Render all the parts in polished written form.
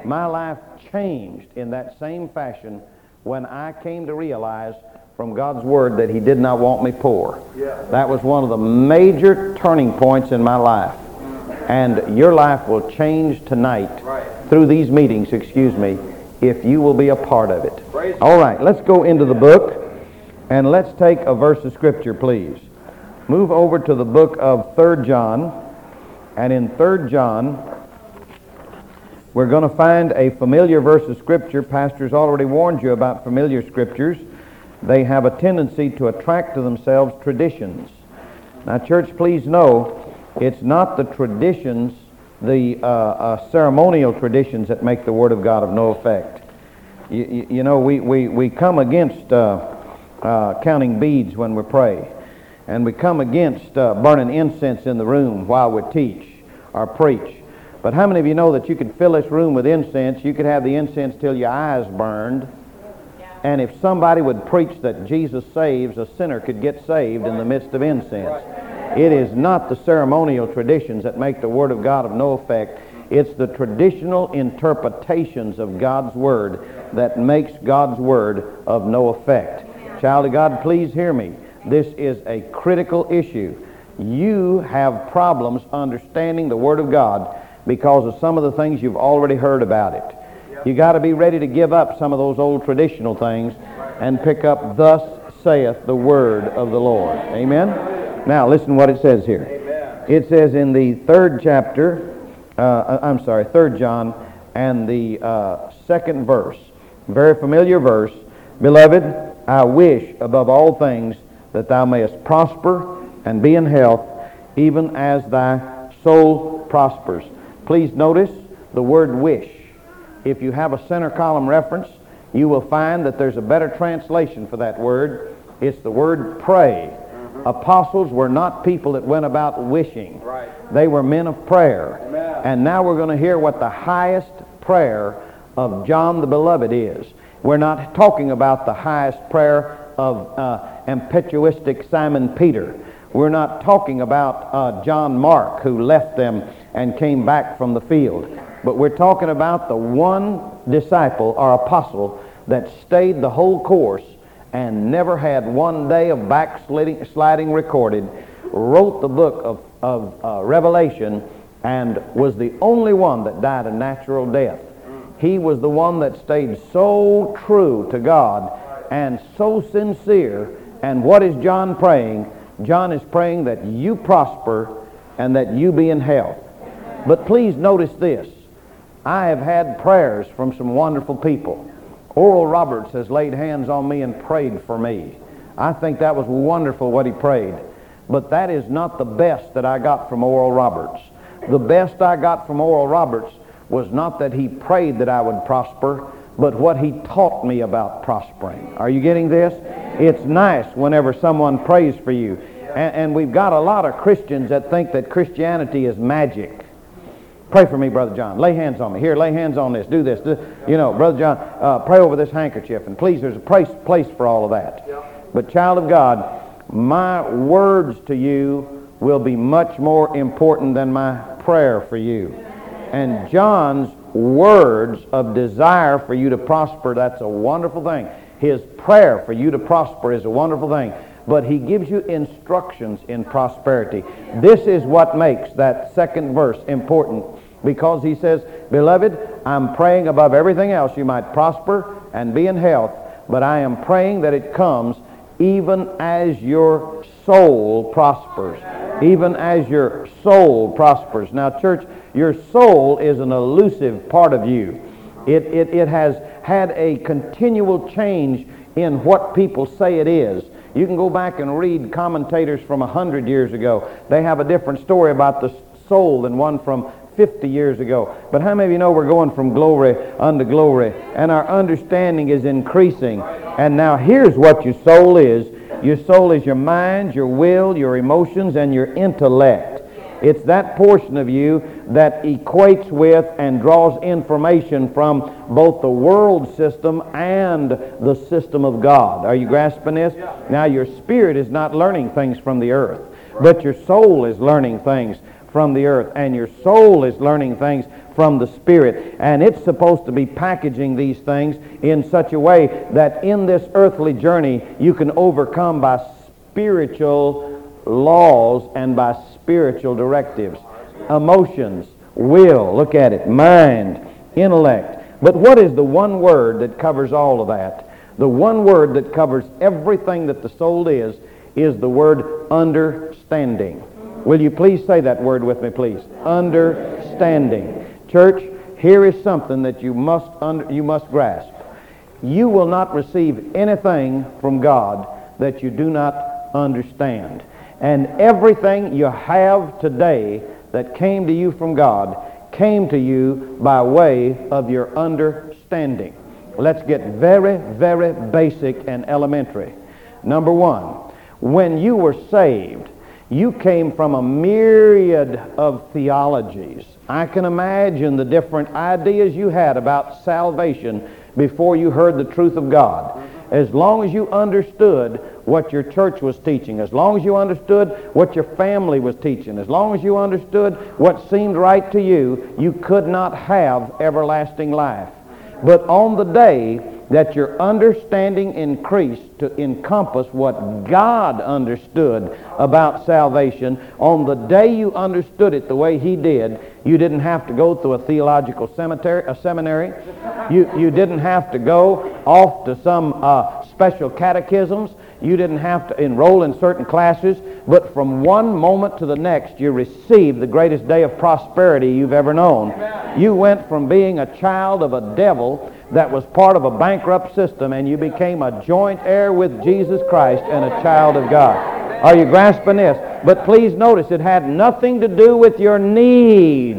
My life changed in that same fashion when I came to realize from God's Word that He did not want me poor. That was one of the major turning points in my life. And your life will change tonight through these meetings, if you will be a part of it. All right, let's go into the book, and let's take a verse of Scripture, please. Move over to the book of 3 John, and in 3 John, we're going to find a familiar verse of Scripture. Pastor's already warned you about familiar Scriptures. They have a tendency to attract to themselves traditions. Now, church, please know, it's not the traditions, the ceremonial traditions that make the Word of God of no effect. You know, we come against counting beads when we pray. And we come against burning incense in the room while we teach or preach. But how many of you know that you could fill this room with incense? You could have the incense till your eyes burned. And if somebody would preach that Jesus saves, a sinner could get saved in the midst of incense. It is not the ceremonial traditions that make the Word of God of no effect. It's the traditional interpretations of God's Word that makes God's Word of no effect. Child of God, please hear me. This is a critical issue. You have problems understanding the Word of God because of some of the things you've already heard about it. You got to be ready to give up some of those old traditional things and pick up, "Thus saith the word of the Lord." Amen? Now, listen what it says here. It says in the 3rd chapter, 3 John, and the 2nd verse, very familiar verse, "Beloved, I wish above all things that thou mayest prosper and be in health, even as thy soul prospers." Please notice the word "wish." If you have a center column reference, you will find that there's a better translation for that word. It's the word "pray." Apostles were not people that went about wishing. They were men of prayer. And now we're going to hear what the highest prayer of John the Beloved is. We're not talking about the highest prayer of impetuistic Simon Peter. We're not talking about John Mark, who left them and came back from the field. But we're talking about the one disciple or apostle that stayed the whole course and never had one day of backsliding recorded, wrote the book of Revelation, and was the only one that died a natural death. He was the one that stayed so true to God and so sincere. And what is John praying? John is praying that you prosper and that you be in health. But please notice this. I have had prayers from some wonderful people. Oral Roberts has laid hands on me and prayed for me. I think that was wonderful what he prayed. But that is not the best that I got from Oral Roberts. The best I got from Oral Roberts was not that he prayed that I would prosper, but what he taught me about prospering. Are you getting this? It's nice whenever someone prays for you. And we've got a lot of Christians that think that Christianity is magic. Pray for me, Brother John. Lay hands on me. Here, lay hands on this. Do this. You know, Brother John, pray over this handkerchief. And please, there's a place for all of that. But child of God, my words to you will be much more important than my prayer for you. And John's words of desire for you to prosper, that's a wonderful thing. His prayer for you to prosper is a wonderful thing. But he gives you instructions in prosperity. This is what makes that 2nd verse important, because he says, "Beloved, I'm praying above everything else you might prosper and be in health, but I am praying that it comes even as your soul prospers." Even as your soul prospers. Now, church, your soul is an elusive part of you. It has had a continual change in what people say it is. You can go back and read commentators from 100 years ago. They have a different story about the soul than one from 50 years ago. But how many of you know we're going from glory unto glory, and our understanding is increasing? And now here's what your soul is. Your soul is your mind, your will, your emotions, and your intellect. It's that portion of you that equates with and draws information from both the world system and the system of God. Are you grasping this? Now, your spirit is not learning things from the earth, but your soul is learning things from the earth, and your soul is learning things from the Spirit. And it's supposed to be packaging these things in such a way that in this earthly journey you can overcome by spiritual laws and by spiritual directives. Emotions, will, look at it, mind, intellect. But what is the one word that covers all of that? The one word that covers everything that the soul is the word understanding. Will you please say that word with me, please? Understanding. Church, here is something that you must grasp. You will not receive anything from God that you do not understand. And everything you have today that came to you from God came to you by way of your understanding. Let's get very, very basic and elementary. Number one, when you were saved, you came from a myriad of theologies. I can imagine the different ideas you had about salvation before you heard the truth of God. As long as you understood what your church was teaching, as long as you understood what your family was teaching, as long as you understood what seemed right to you, you could not have everlasting life. But on the day that your understanding increased to encompass what God understood about salvation, on the day you understood it the way He did, you didn't have to go through a theological seminary. You didn't have to go off to some special catechisms. You didn't have to enroll in certain classes. But from one moment to the next, you received the greatest day of prosperity you've ever known. You went from being a child of a devil that was part of a bankrupt system, and you became a joint heir with Jesus Christ and a child of God. Are you grasping this? But please notice, it had nothing to do with your need.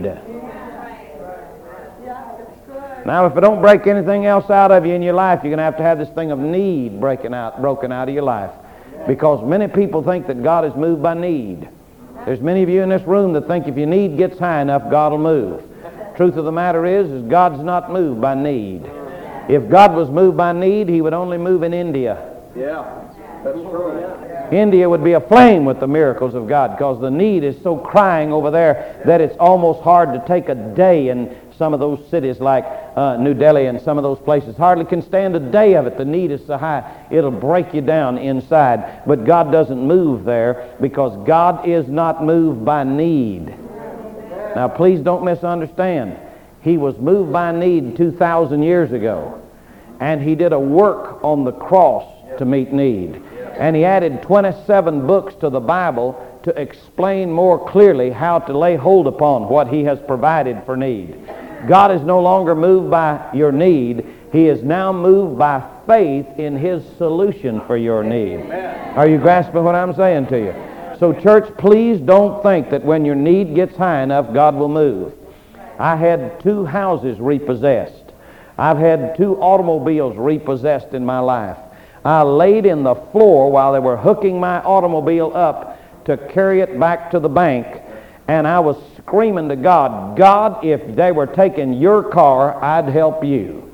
Now, if it don't break anything else out of you in your life, you're going to have this thing of need broken out of your life. Because many people think that God is moved by need. There's many of you in this room that think if your need gets high enough, God will move. Truth of the matter is God's not moved by need. If God was moved by need, He would only move in India. Yeah, that's true. India would be aflame with the miracles of God, because the need is so crying over there that it's almost hard to take a day in some of those cities like New Delhi and some of those places. Hardly can stand a day of it. The need is so high, it'll break you down inside. But God doesn't move there, because God is not moved by need. Now, please don't misunderstand. He was moved by need 2,000 years ago, and He did a work on the cross to meet need. And He added 27 books to the Bible to explain more clearly how to lay hold upon what He has provided for need. God is no longer moved by your need. He is now moved by faith in His solution for your need. Are you grasping what I'm saying to you? So, church, please don't think that when your need gets high enough, God will move. I had 2 houses repossessed. I've had 2 automobiles repossessed in my life. I laid in the floor while they were hooking my automobile up to carry it back to the bank, and I was screaming to God, God, if they were taking your car, I'd help you.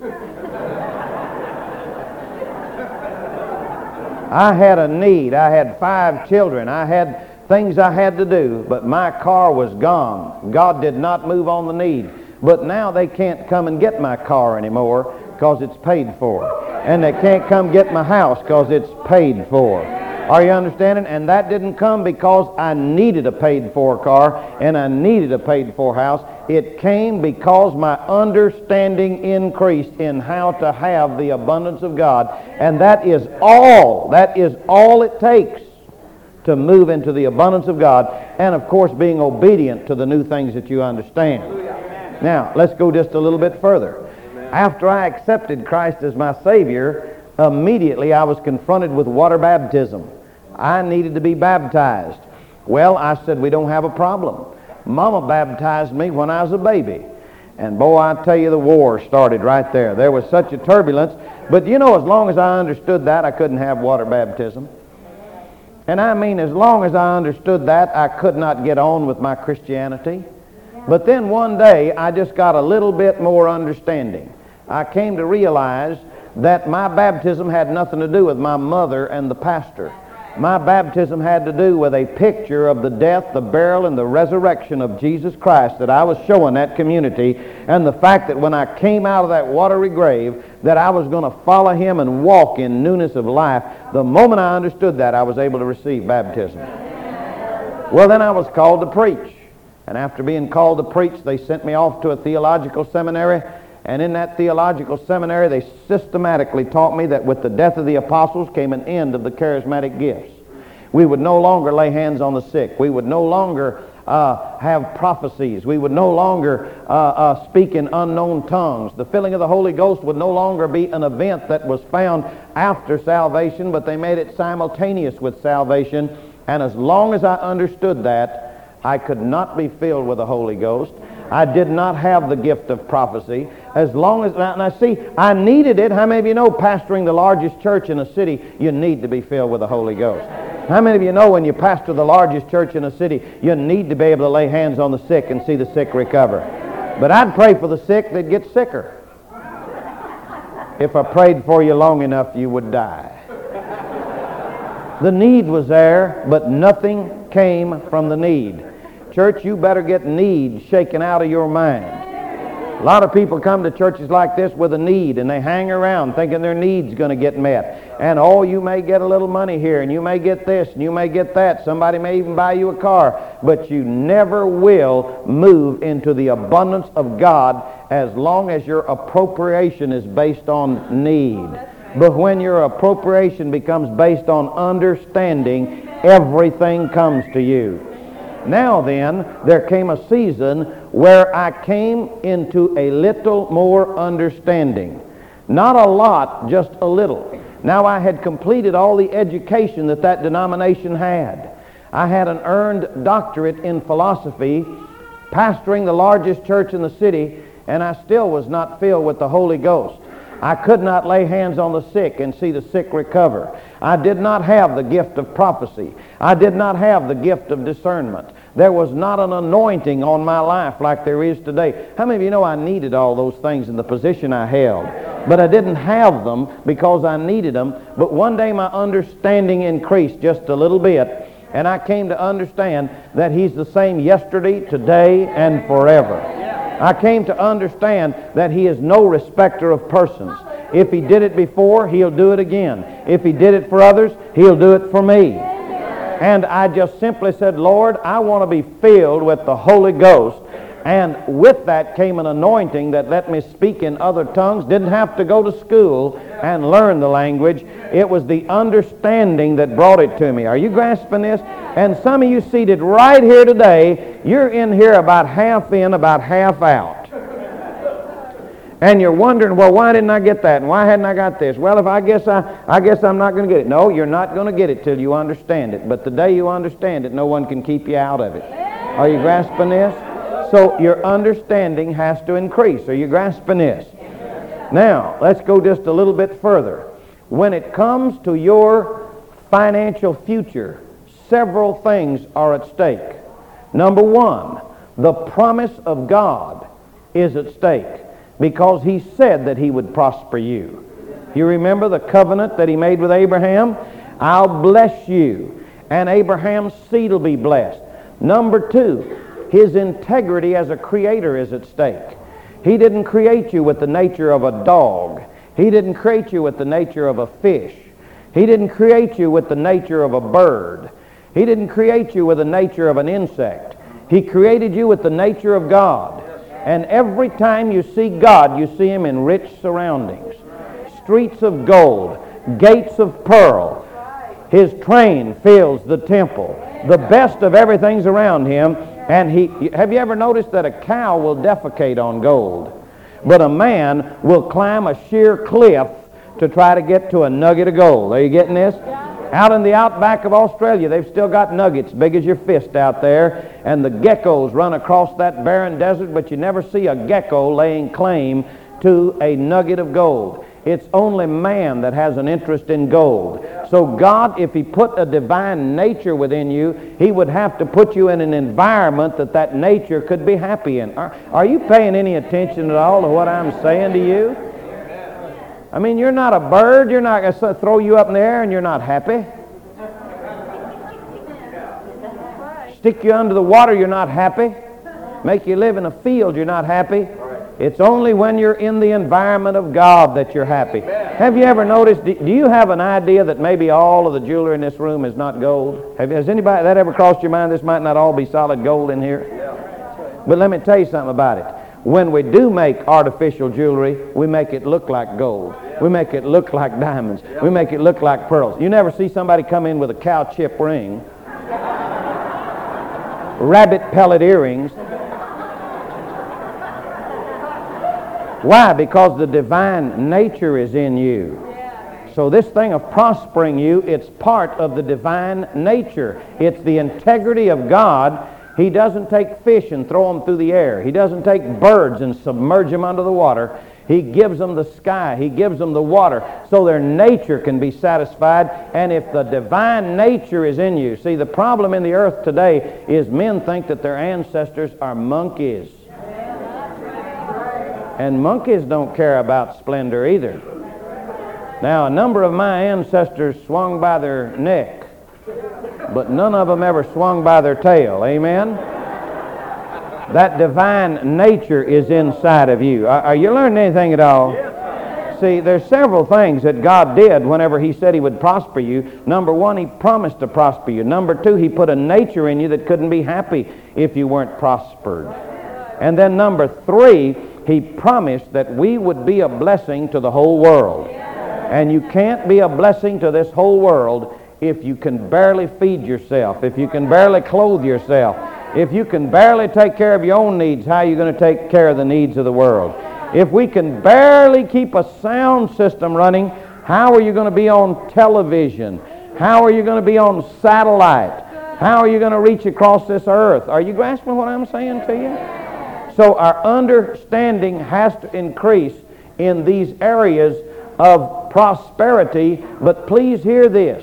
I had a need. I had 5 children. I had things I had to do, but my car was gone. God did not move on the need. But now they can't come and get my car anymore because it's paid for. And they can't come get my house because it's paid for. Are you understanding? And that didn't come because I needed a paid-for car and I needed a paid-for house. It came because my understanding increased in how to have the abundance of God. And that is all it takes to move into the abundance of God, and of course being obedient to the new things that you understand. Now, let's go just a little bit further. After I accepted Christ as my Savior, immediately I was confronted with water baptism. I needed to be baptized. Well, I said, we don't have a problem. Mama baptized me when I was a baby. And boy, I tell you, the war started right there. There was such a turbulence. But you know, as long as I understood that, I couldn't have water baptism. And I mean, as long as I understood that, I could not get on with my Christianity. But then one day, I just got a little bit more understanding. I came to realize that my baptism had nothing to do with my mother and the pastor. My baptism had to do with a picture of the death, the burial, and the resurrection of Jesus Christ that I was showing that community, and the fact that when I came out of that watery grave that I was going to follow Him and walk in newness of life. The moment I understood that, I was able to receive baptism. Well, then I was called to preach. And after being called to preach, they sent me off to a theological seminary. And in that theological seminary, they systematically taught me that with the death of the apostles came an end of the charismatic gifts. We would no longer lay hands on the sick. We would no longer have prophecies. We would no longer speak in unknown tongues. The filling of the Holy Ghost would no longer be an event that was found after salvation, but they made it simultaneous with salvation. And as long as I understood that, I could not be filled with the Holy Ghost. I did not have the gift of prophecy. As long as, now see, I needed it. How many of you know pastoring the largest church in a city, you need to be filled with the Holy Ghost? How many of you know when you pastor the largest church in a city, you need to be able to lay hands on the sick and see the sick recover? But I'd pray for the sick, they'd get sicker. If I prayed for you long enough, you would die. The need was there, but nothing came from the need. Church, you better get need shaken out of your mind. A lot of people come to churches like this with a need, and they hang around thinking their need's going to get met. And oh, you may get a little money here, and you may get this, and you may get that. Somebody may even buy you a car, but you never will move into the abundance of God as long as your appropriation is based on need. But when your appropriation becomes based on understanding, everything comes to you. Now then, there came a season where I came into a little more understanding. Not a lot, just a little. Now I had completed all the education that denomination had. I had an earned doctorate in philosophy, pastoring the largest church in the city, and I still was not filled with the Holy Ghost. I could not lay hands on the sick and see the sick recover. I did not have the gift of prophecy. I did not have the gift of discernment. There was not an anointing on my life like there is today. How many of you know I needed all those things in the position I held? But I didn't have them because I needed them. But one day my understanding increased just a little bit, and I came to understand that He's the same yesterday, today, and forever. I came to understand that He is no respecter of persons. If He did it before, He'll do it again. If He did it for others, He'll do it for me. And I just simply said, Lord, I want to be filled with the Holy Ghost. And with that came an anointing that let me speak in other tongues. Didn't have to go to school and learn the language. It was the understanding that brought it to me. Are you grasping this? And some of you seated right here today, you're in here about half in, about half out. And you're wondering, well, why didn't I get that? And why hadn't I got this? Well, I guess I'm not going to get it. No, you're not going to get it till you understand it. But the day you understand it, no one can keep you out of it. Are you grasping this? So your understanding has to increase. Are you grasping this? Now, let's go just a little bit further. When it comes to your financial future, several things are at stake. Number one, the promise of God is at stake because He said that He would prosper you. You remember the covenant that He made with Abraham? I'll bless you, and Abraham's seed will be blessed. Number two, His integrity as a creator is at stake. He didn't create you with the nature of a dog. He didn't create you with the nature of a fish. He didn't create you with the nature of a bird. He didn't create you with the nature of an insect. He created you with the nature of God. And every time you see God, you see Him in rich surroundings. Streets of gold, gates of pearl. His train fills the temple. The best of everything's around Him. And have you ever noticed that a cow will defecate on gold, but a man will climb a sheer cliff to try to get to a nugget of gold? Are you getting this? Out in the outback of Australia, they've still got nuggets big as your fist out there, and the geckos run across that barren desert, but you never see a gecko laying claim to a nugget of gold. It's only man that has an interest in gold. So God, if He put a divine nature within you, He would have to put you in an environment that nature could be happy in. Are you paying any attention at all to what I'm saying to you? I mean, you're not a bird. You're not going to throw you up in the air and you're not happy. Stick you under the water, you're not happy. Make you live in a field, you're not happy. It's only when you're in the environment of God that you're happy. Have you ever noticed, do you have an idea that maybe all of the jewelry in this room is not gold? Has anybody, that ever crossed your mind, this might not all be solid gold in here? But let me tell you something about it. When we do make artificial jewelry, we make it look like gold. We make it look like diamonds. We make it look like pearls. You never see somebody come in with a cow chip ring, rabbit pellet earrings. Why? Because the divine nature is in you. So this thing of prospering you, it's part of the divine nature. It's the integrity of God. He doesn't take fish and throw them through the air. He doesn't take birds and submerge them under the water. He gives them the sky. He gives them the water so their nature can be satisfied. And if the divine nature is in you, see, the problem in the earth today is men think that their ancestors are monkeys. And monkeys don't care about splendor either. Now, a number of my ancestors swung by their neck, but none of them ever swung by their tail. Amen? That divine nature is inside of you. Are you learning anything at all? See, there's several things that God did whenever He said He would prosper you. Number one, He promised to prosper you. Number two, He put a nature in you that couldn't be happy if you weren't prospered. And then number three, He promised that we would be a blessing to the whole world. And you can't be a blessing to this whole world if you can barely feed yourself, if you can barely clothe yourself, if you can barely take care of your own needs. How are you going to take care of the needs of the world? If we can barely keep a sound system running, how are you going to be on television? How are you going to be on satellite? How are you going to reach across this earth? Are you grasping what I'm saying to you? So our understanding has to increase in these areas of prosperity, but please hear this.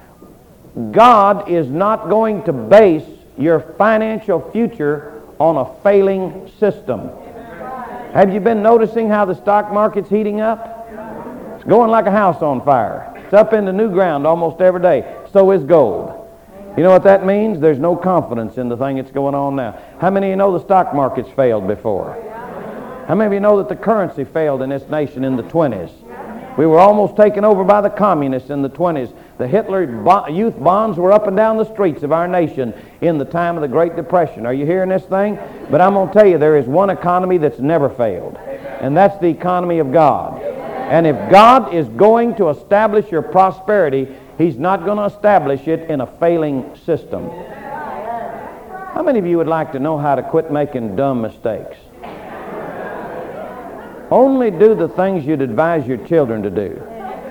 God is not going to base your financial future on a failing system. Have you been noticing how the stock market's heating up? It's going like a house on fire. It's up into new ground almost every day. So is gold. You know what that means? There's no confidence in the thing that's going on now. How many of you know the stock market's failed before? How many of you know that the currency failed in this nation in the 20s? We were almost taken over by the communists in the 20s. The Hitler youth bonds were up and down the streets of our nation in the time of the Great Depression. Are you hearing this thing? But I'm going to tell you, there is one economy that's never failed, and that's the economy of God. And if God is going to establish your prosperity, He's not going to establish it in a failing system. How many of you would like to know how to quit making dumb mistakes? Only do the things you'd advise your children to do.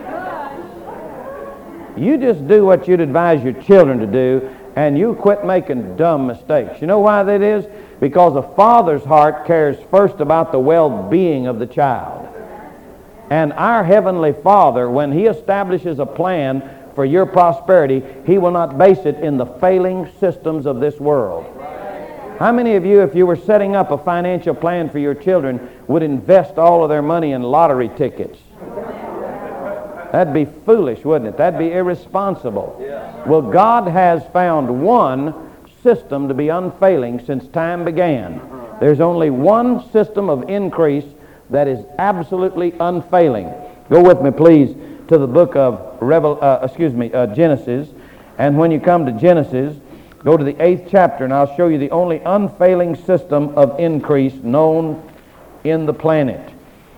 You just do what you'd advise your children to do, and you quit making dumb mistakes. You know why that is? Because a father's heart cares first about the well-being of the child. And our Heavenly Father, when He establishes a plan for your prosperity, He will not base it in the failing systems of this world. How many of you, if you were setting up a financial plan for your children, would invest all of their money in lottery tickets? That'd be foolish, wouldn't it? That'd be irresponsible. Well, God has found one system to be unfailing since time began. There's only one system of increase that is absolutely unfailing. Go with me, please, to the book of Genesis. And when you come to Genesis, go to the 8th chapter, and I'll show you the only unfailing system of increase known in the planet.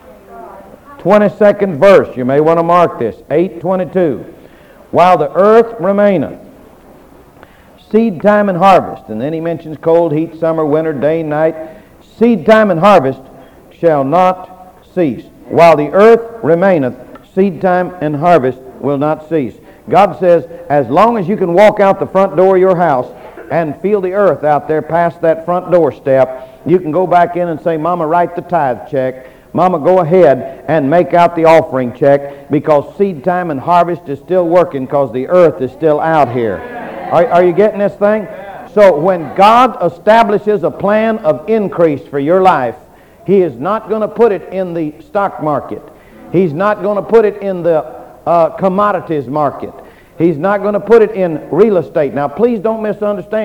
22nd verse, you may want to mark this, 8:22. While the earth remaineth, seed time and harvest. And then he mentions cold, heat, summer, winter, day, night. Seed time and harvest shall not cease. While the earth remaineth, seed time and harvest will not cease. God says, as long as you can walk out the front door of your house and feel the earth out there past that front doorstep, you can go back in and say, Mama, write the tithe check. Mama, go ahead and make out the offering check, because seed time and harvest is still working, because the earth is still out here. Are you getting this thing? So when God establishes a plan of increase for your life, He is not going to put it in the stock market. He's not going to put it in the commodities market. He's not going to put it in real estate. Now, please don't misunderstand.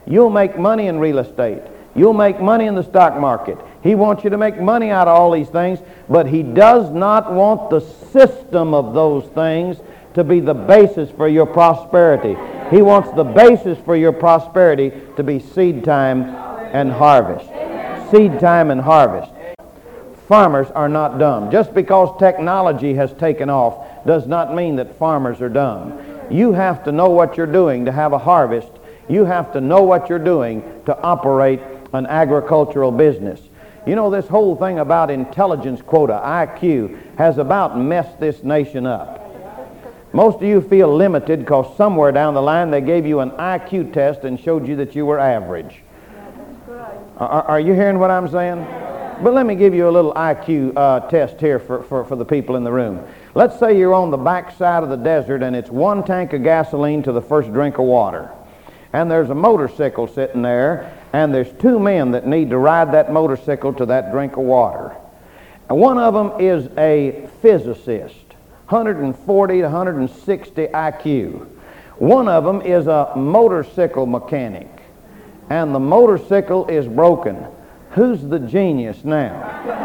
You'll make money in real estate. You'll make money in the stock market. He wants you to make money out of all these things, but he does not want the system of those things to be the basis for your prosperity. He wants the basis for your prosperity to be seed time and harvest. Seed time and harvest. Farmers are not dumb. Just because technology has taken off does not mean that farmers are dumb. You have to know what you're doing to have a harvest. You have to know what you're doing to operate an agricultural business. You know, this whole thing about intelligence quota, IQ, has about messed this nation up. Most of you feel limited because somewhere down the line they gave you an IQ test and showed you that you were average. Are you hearing what I'm saying? But let me give you a little IQ test here for the people in the room. Let's say you're on the backside of the desert and it's one tank of gasoline to the first drink of water. And there's a motorcycle sitting there, and there's two men that need to ride that motorcycle to that drink of water. And one of them is a physicist, 140 to 160 IQ. One of them is a motorcycle mechanic, and the motorcycle is broken. Who's the genius now?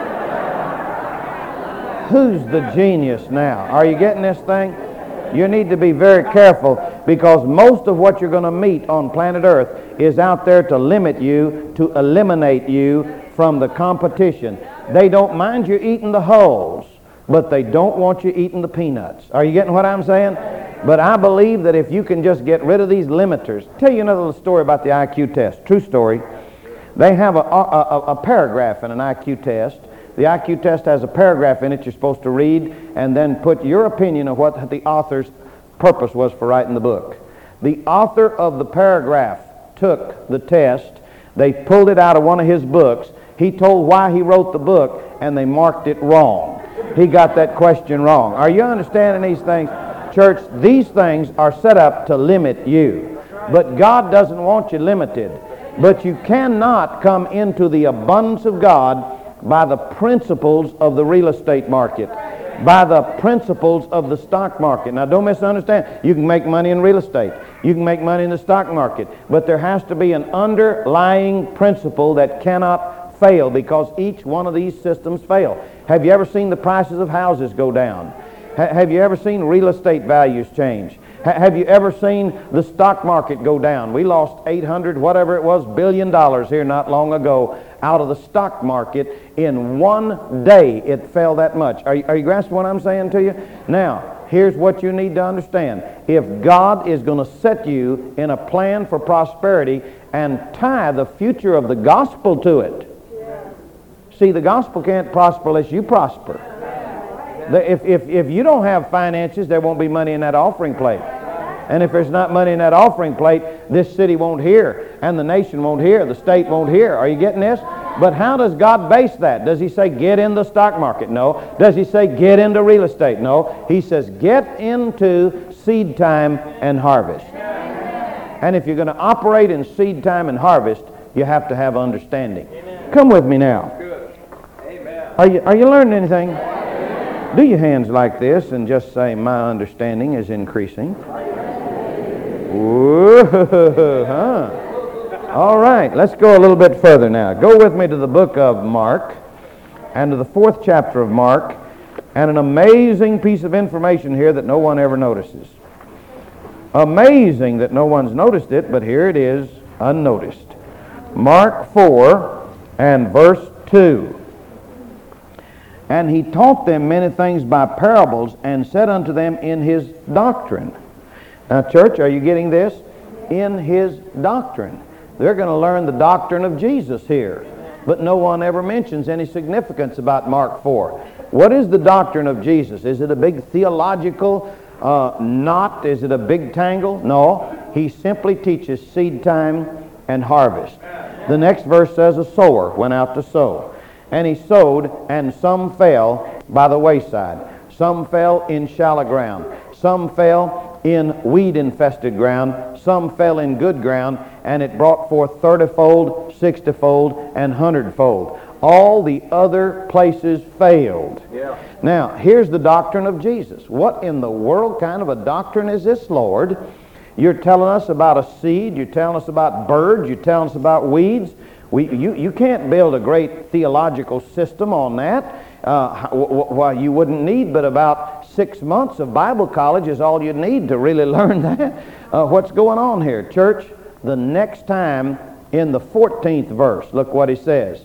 Who's the genius now? Are you getting this thing? You need to be very careful, because most of what you're going to meet on planet Earth is out there to limit you, to eliminate you from the competition. They don't mind you eating the hulls, but they don't want you eating the peanuts. Are you getting what I'm saying? But I believe that if you can just get rid of these limiters. Tell you another little story about the IQ test. True story. They have a paragraph in an IQ test. The IQ test has a paragraph in it you're supposed to read and then put your opinion of what the author's purpose was for writing the book. The author of the paragraph took the test. They pulled it out of one of his books. He told why he wrote the book, and they marked it wrong. He got that question wrong. Are you understanding these things? Church, these things are set up to limit you. But God doesn't want you limited. But you cannot come into the abundance of God by the principles of the real estate market, by the principles of the stock market. Now, don't misunderstand. You can make money in real estate. You can make money in the stock market. But there has to be an underlying principle that cannot fail, because each one of these systems fail. Have you ever seen the prices of houses go down? Have you ever seen real estate values change? Have you ever seen the stock market go down? We lost 800, whatever it was, $1 billion here not long ago out of the stock market. In one day it fell that much. Are you grasping what I'm saying to you? Now, here's what you need to understand. If God is going to set you in a plan for prosperity and tie the future of the gospel to it. See, the gospel can't prosper unless you prosper. If you don't have finances, there won't be money in that offering plate. And if there's not money in that offering plate, this city won't hear, and the nation won't hear, the state won't hear. Are you getting this? But how does God base that? Does he say get in the stock market? No. Does he say get into real estate? No. He says get into seed time and harvest. And if you're going to operate in seed time and harvest, you have to have understanding. Come with me now. Are you learning anything? Do your hands like this and just say, my understanding is increasing. Whoa, huh? All right, let's go a little bit further now. Go with me to the book of Mark and to the 4th chapter of Mark, and an amazing piece of information here that no one ever notices. Amazing that no one's noticed it, but here it is unnoticed. Mark 4 and verse 2. And he taught them many things by parables, and said unto them in his doctrine. Now, church, are you getting this? In his doctrine. They're going to learn the doctrine of Jesus here. But no one ever mentions any significance about Mark 4. What is the doctrine of Jesus? Is it a big theological knot? Is it a big tangle? No. He simply teaches seed time and harvest. The next verse says a sower went out to sow. And he sowed, and some fell by the wayside. Some fell in shallow ground. Some fell in weed-infested ground. Some fell in good ground, and it brought forth 30-fold, 60-fold, and 100-fold. All the other places failed. Yeah. Now, here's the doctrine of Jesus. What in the world kind of a doctrine is this, Lord? You're telling us about a seed. You're telling us about birds. You're telling us about weeds. You can't build a great theological system on that. Well, you wouldn't need but about 6 months of Bible college is all you need to really learn that. What's going on here? Church, the next time in the 14th verse, look what he says.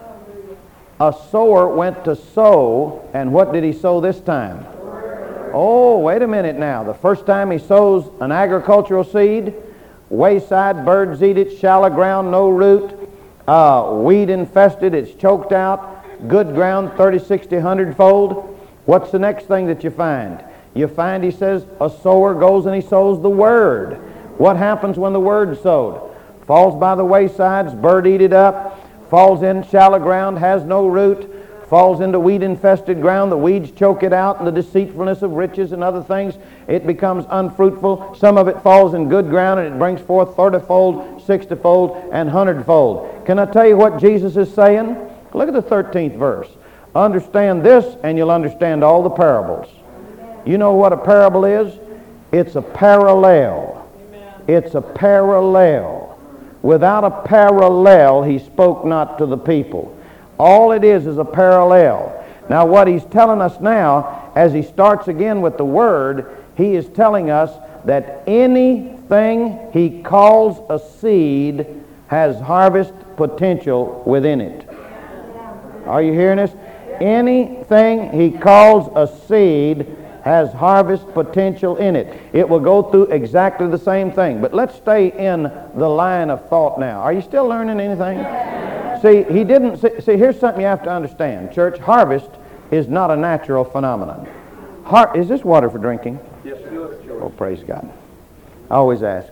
A sower went to sow, and what did he sow this time? Oh, wait a minute now. The first time he sows an agricultural seed, wayside, birds eat it, shallow ground, no root, weed infested, it's choked out, good ground, 30, 60, 100-fold. What's the next thing that you find? You find, he says, a sower goes and he sows the word. What happens when the word's sowed? Falls by the waysides, bird eat it up, falls in shallow ground, has no root, falls into weed-infested ground, the weeds choke it out, and the deceitfulness of riches and other things, it becomes unfruitful. Some of it falls in good ground, and it brings forth 30-fold, 60-fold, and 100-fold. Can I tell you what Jesus is saying? Look at the 13th verse. Understand this, and you'll understand all the parables. You know what a parable is? It's a parallel. It's a parallel. Without a parallel, he spoke not to the people. All it is a parallel. Now what he's telling us now, as he starts again with the word, he is telling us that anything he calls a seed has harvest potential within it. Are you hearing this? Anything he calls a seed has harvest potential in it. It will go through exactly the same thing. But let's stay in the line of thought now. Are you still learning anything? See, he didn't... See, here's something you have to understand. Church, harvest is not a natural phenomenon. Is this water for drinking? Yes, sir. Oh, praise God. I always ask.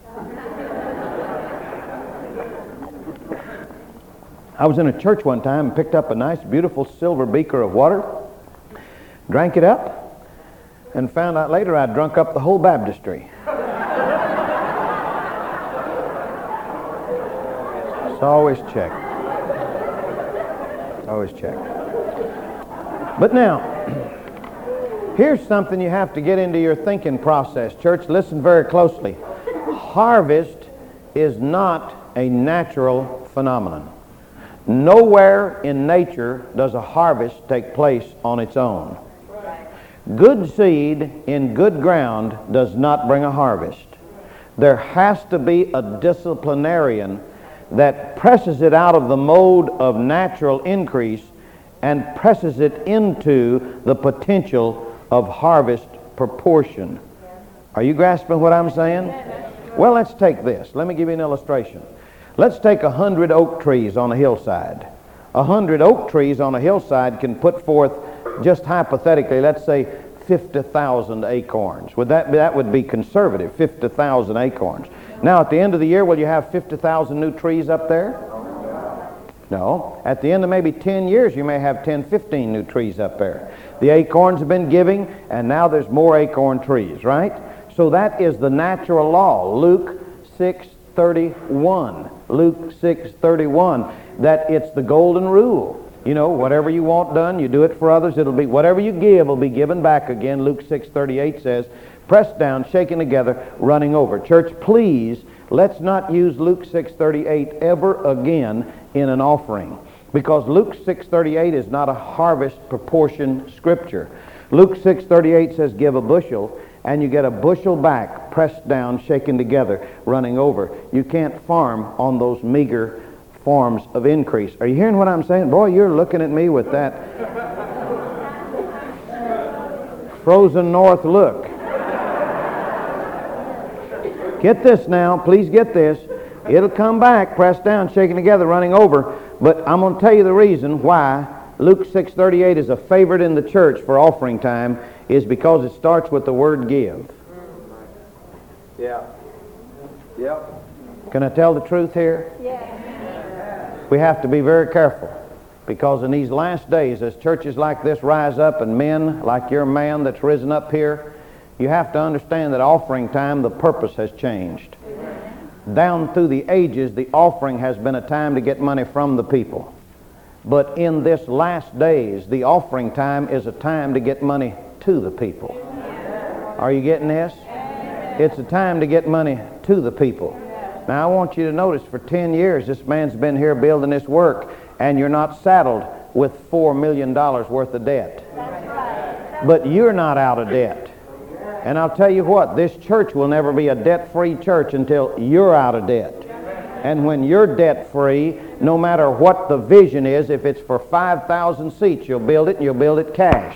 I was in a church one time and picked up a nice, beautiful silver beaker of water, drank it up, and found out later I'd drunk up the whole baptistry. So always check. Always check. But now, here's something you have to get into your thinking process. Church, listen very closely. Harvest is not a natural phenomenon. Nowhere in nature does a harvest take place on its own. Good seed in good ground does not bring a harvest. There has to be a disciplinarian that presses it out of the mode of natural increase and presses it into the potential of harvest proportion. Are you grasping what I'm saying? Well, let's take this. Let me give you an illustration. Let's take 100 oak trees on a hillside. 100 oak trees on a hillside can put forth, just hypothetically, let's say 50,000 acorns. That would be conservative, 50,000 acorns. Now, at the end of the year, will you have 50,000 new trees up there? No. At the end of maybe 10 years, you may have 10, 15 new trees up there. The acorns have been giving, and now there's more acorn trees, right? So that is the natural law. Luke 6:31. Luke 6:31. That it's the golden rule. You know, whatever you want done, you do it for others. It'll be, whatever you give will be given back again. Luke 6:38 says, pressed down, shaken together, running over. Church, please, let's not use Luke 6:38 ever again in an offering. Because Luke 6:38 is not a harvest proportion scripture. Luke 6:38 says, give a bushel, and you get a bushel back, pressed down, shaken together, running over. You can't farm on those meager forms of increase. Are you hearing what I'm saying? Boy, you're looking at me with that frozen north look. Get this now. Please get this. It'll come back, pressed down, shaken together, running over. But I'm going to tell you the reason why Luke 6:38 is a favorite in the church for offering time is because it starts with the word give. Yeah. Yep. Can I tell the truth here? Yeah. We have to be very careful, because in these last days, as churches like this rise up and men like your man that's risen up here, you have to understand that offering time, the purpose has changed. Down through the ages, the offering has been a time to get money from the people. But in this last days, the offering time is a time to get money to the people. Are you getting this? It's a time to get money to the people. Now, I want you to notice, for 10 years, this man's been here building this work, and you're not saddled with $4 million worth of debt. But you're not out of debt. And I'll tell you what, this church will never be a debt-free church until you're out of debt. And when you're debt-free, no matter what the vision is, if it's for 5,000 seats, you'll build it, and you'll build it cash.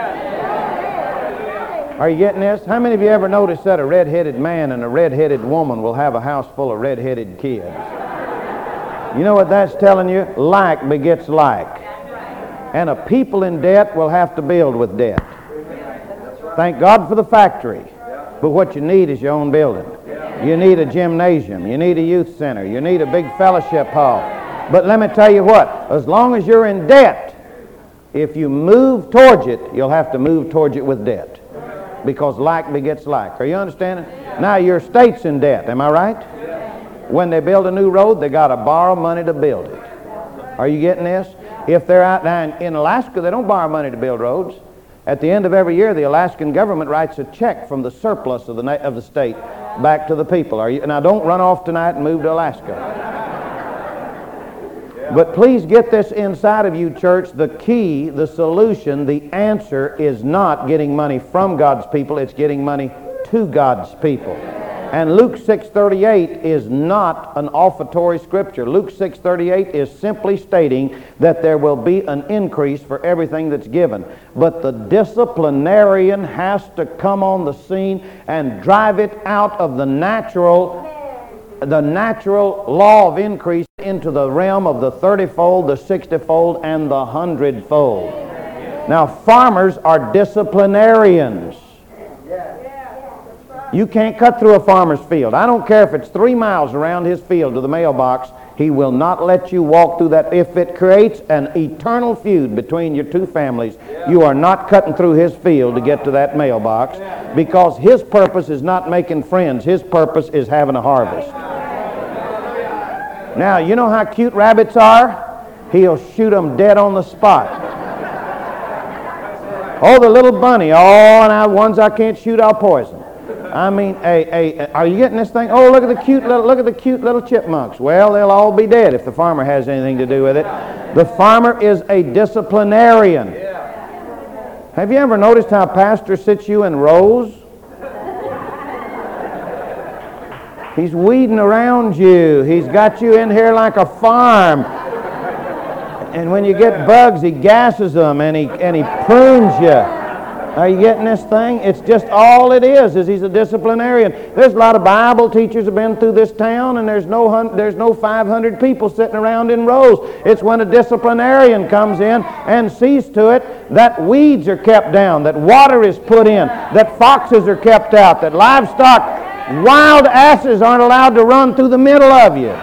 Are you getting this? How many of you ever noticed that a red-headed man and a red-headed woman will have a house full of red-headed kids? You know what that's telling you? Like begets like. And a people in debt will have to build with debt. Thank God for the factory. But what you need is your own building. You need a gymnasium. You need a youth center. You need a big fellowship hall. But let me tell you what, as long as you're in debt, if you move towards it, you'll have to move towards it with debt. Because like begets like. Are you understanding? Now your state's in debt, am I right? When they build a new road, they got to borrow money to build it. Are you getting this? If they're out now in Alaska, they don't borrow money to build roads. At the end of every year, the Alaskan government writes a check from the surplus of the state back to the people. Now, don't run off tonight and move to Alaska. But please get this inside of you, church. The key, the solution, the answer is not getting money from God's people. It's getting money to God's people. And Luke 6:38 is not an offertory scripture. Luke 6:38 is simply stating that there will be an increase for everything that's given. But the disciplinarian has to come on the scene and drive it out of the natural law of increase into the realm of the 30-fold, the 60-fold, and the 100-fold. Now, farmers are disciplinarians. You can't cut through a farmer's field. I don't care if it's 3 miles around his field to the mailbox. He will not let you walk through that. If it creates an eternal feud between your two families, you are not cutting through his field to get to that mailbox, because his purpose is not making friends. His purpose is having a harvest. Now, you know how cute rabbits are? He'll shoot them dead on the spot. Oh, the little bunny. Oh, now ones I can't shoot, I'll poison. I mean, are you getting this thing? Oh, look at the cute little chipmunks. Well, they'll all be dead if the farmer has anything to do with it. The farmer is a disciplinarian. Have you ever noticed how pastor sits you in rows? He's weeding around you. He's got you in here like a farm. And when you get bugs, he gasses them and he prunes you. Are you getting this thing? It's just all it is he's a disciplinarian. There's a lot of Bible teachers have been through this town, and there's no 500 people sitting around in rows. It's when a disciplinarian comes in and sees to it that weeds are kept down, that water is put in, that foxes are kept out, that livestock, wild asses aren't allowed to run through the middle of you.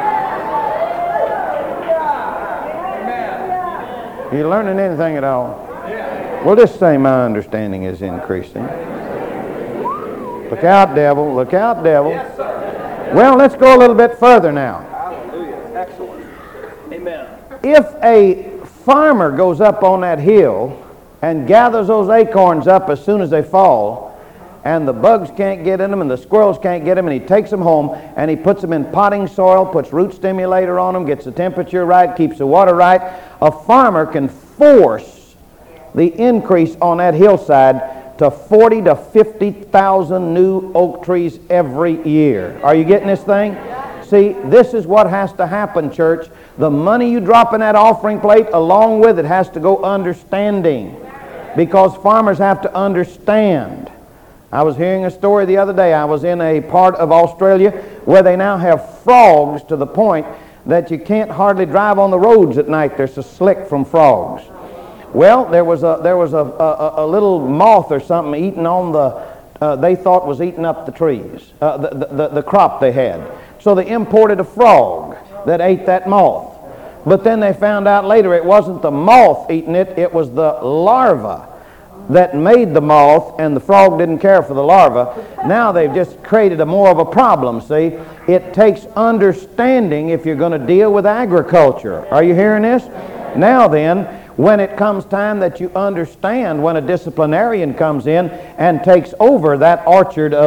Are you learning anything at all? Well, just say my understanding is increasing. Look out, devil. Look out, devil. Yes, sir. Well, let's go a little bit further now. Hallelujah. Excellent. Amen. If a farmer goes up on that hill and gathers those acorns up as soon as they fall, and the bugs can't get in them and the squirrels can't get them, and he takes them home and he puts them in potting soil, puts root stimulator on them, gets the temperature right, keeps the water right, a farmer can force the increase on that hillside to 40 to 50,000 new oak trees every year. Are you getting this thing? See, this is what has to happen, church. The money you drop in that offering plate, along with it, has to go understanding, because farmers have to understand. I was hearing a story the other day. I was in a part of Australia where they now have frogs to the point that you can't hardly drive on the roads at night. They're so slick from frogs. Well, there was a little moth or something eating on they thought was eating up the trees, the crop they had. So they imported a frog that ate that moth. But then they found out later it wasn't the moth eating it, it was the larva that made the moth, and the frog didn't care for the larva. Now they've just created more of a problem, see? It takes understanding if you're going to deal with agriculture. Are you hearing this? Now then, when it comes time that you understand, when a disciplinarian comes in and takes over that orchard of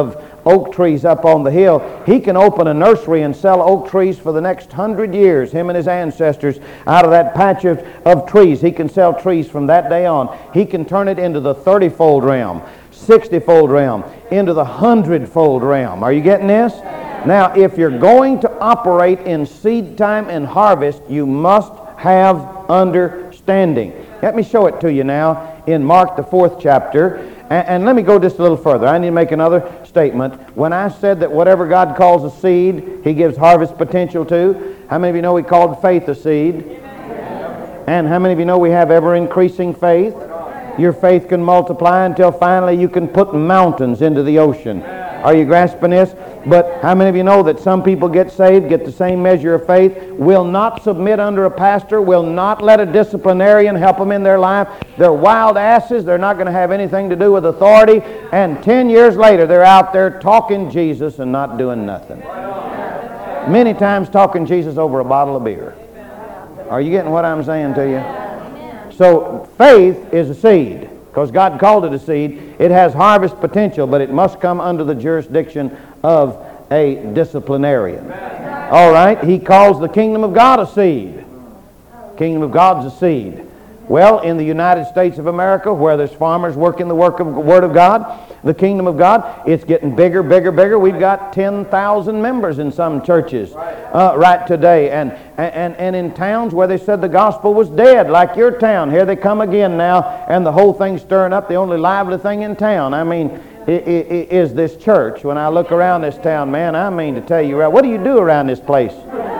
oak trees up on the hill. He can open a nursery and sell oak trees for the next 100 years, him and his ancestors, out of that patch of trees. He can sell trees from that day on. He can turn it into the 30-fold realm, 60-fold realm, into the 100-fold realm. Are you getting this? Now, if you're going to operate in seed time and harvest, you must have understanding. Let me show it to you now in Mark, the 4th chapter. And let me go just a little further. I need to make another statement. When I said that whatever God calls a seed, He gives harvest potential to, how many of you know He called faith a seed? And how many of you know we have ever-increasing faith? Your faith can multiply until finally you can put mountains into the ocean. Are you grasping this? But how many of you know that some people get saved, get the same measure of faith, will not submit under a pastor, will not let a disciplinarian help them in their life? They're wild asses. They're not going to have anything to do with authority. And 10 years later, they're out there talking Jesus and not doing nothing. Many times talking Jesus over a bottle of beer. Are you getting what I'm saying to you? So faith is a seed. Because God called it a seed. It has harvest potential, but it must come under the jurisdiction of a disciplinarian. All right? He calls the kingdom of God a seed. Kingdom of God's a seed. Well, in the United States of America, where there's farmers working the Word of God, the kingdom of God, it's getting bigger, bigger, bigger. We've got 10,000 members in some churches right today. And in towns where they said the gospel was dead, like your town, here they come again now, and the whole thing's stirring up. The only lively thing in town, I mean, is this church. When I look around this town, man, I mean to tell you, what do you do around this place?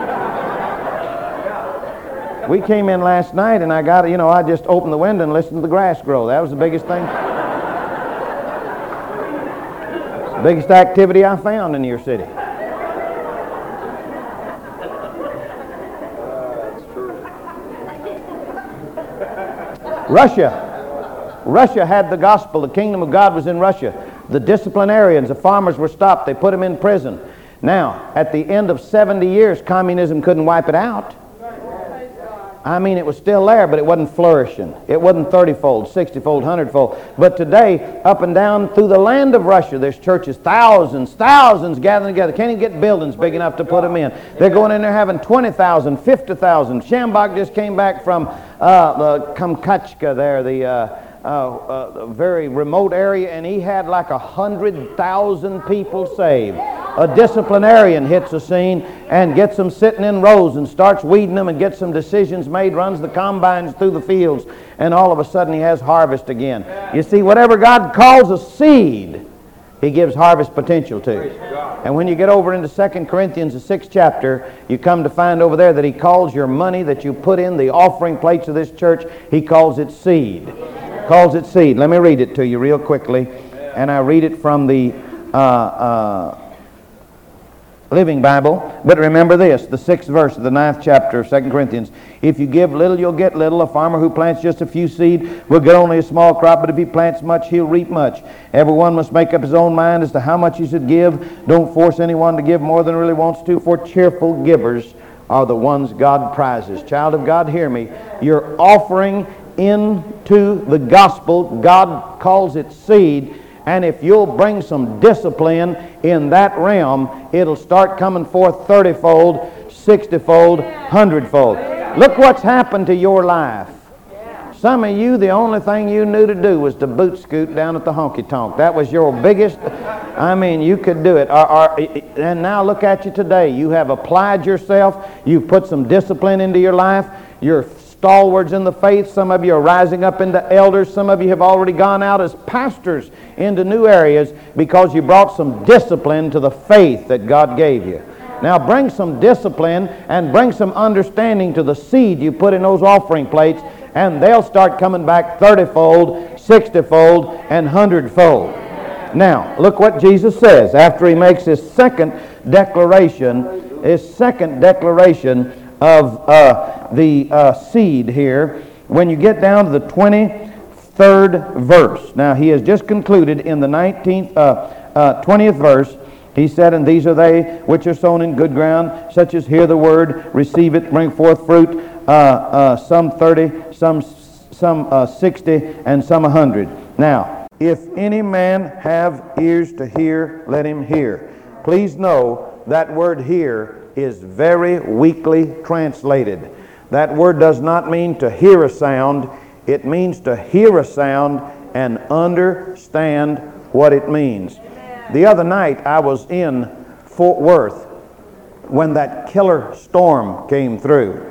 We came in last night and I just opened the window and listened to the grass grow. That was the biggest thing. Biggest activity I found in your city. Russia had the gospel. The kingdom of God was in Russia. The disciplinarians, the farmers were stopped. They put them in prison. Now, at the end of 70 years, communism couldn't wipe it out. I mean, it was still there, but it wasn't flourishing. It wasn't 30-fold, 60-fold, 100-fold. But today, up and down through the land of Russia, there's churches, thousands gathering together. Can't even get buildings big enough to put them in. They're going in there having 20,000, 50,000. Shambach just came back from the Kamchatka there, the very remote area, and he had like 100,000 people saved. A disciplinarian hits the scene and gets them sitting in rows and starts weeding them and gets some decisions made, runs the combines through the fields, and all of a sudden he has harvest again. You see, whatever God calls a seed, He gives harvest potential to. And when you get over into 2 Corinthians, the 6th chapter, you come to find over there that He calls your money that you put in the offering plates of this church, He calls it seed. Calls it seed. Let me read it to you real quickly. And I read it from the Living Bible. But remember this, the 6th verse of the 9th chapter of 2 Corinthians. If you give little, you'll get little. A farmer who plants just a few seed will get only a small crop, but if he plants much, he'll reap much. Everyone must make up his own mind as to how much he should give. Don't force anyone to give more than he really wants to, for cheerful givers are the ones God prizes. Child of God, hear me. You're offering into the gospel. God calls it seed. And if you'll bring some discipline in that realm, it'll start coming forth 30-fold, 60-fold, 100-fold. Look what's happened to your life. Some of you, the only thing you knew to do was to boot scoot down at the honky-tonk. That was your biggest, I mean, you could do it. And now look at you today. You have applied yourself. You've put some discipline into your life. You're stalwarts in the faith. Some of you are rising up into elders. Some of you have already gone out as pastors into new areas because you brought some discipline to the faith that God gave you. Now bring some discipline and bring some understanding to the seed you put in those offering plates, and they'll start coming back 30-fold, 60-fold, and 100-fold. Now, look what Jesus says after He makes His second declaration of the seed here. When you get down to the 23rd verse. Now, He has just concluded in the 20th verse. He said, and these are they which are sown in good ground, such as hear the word, receive it, bring forth fruit, some 30, some 60, and some 100. Now, If any man have ears to hear, let him hear. Please know that word hear is very weakly translated. That word does not mean to hear a sound. It means to hear a sound and understand what it means. The other night I was in Fort Worth when that killer storm came through.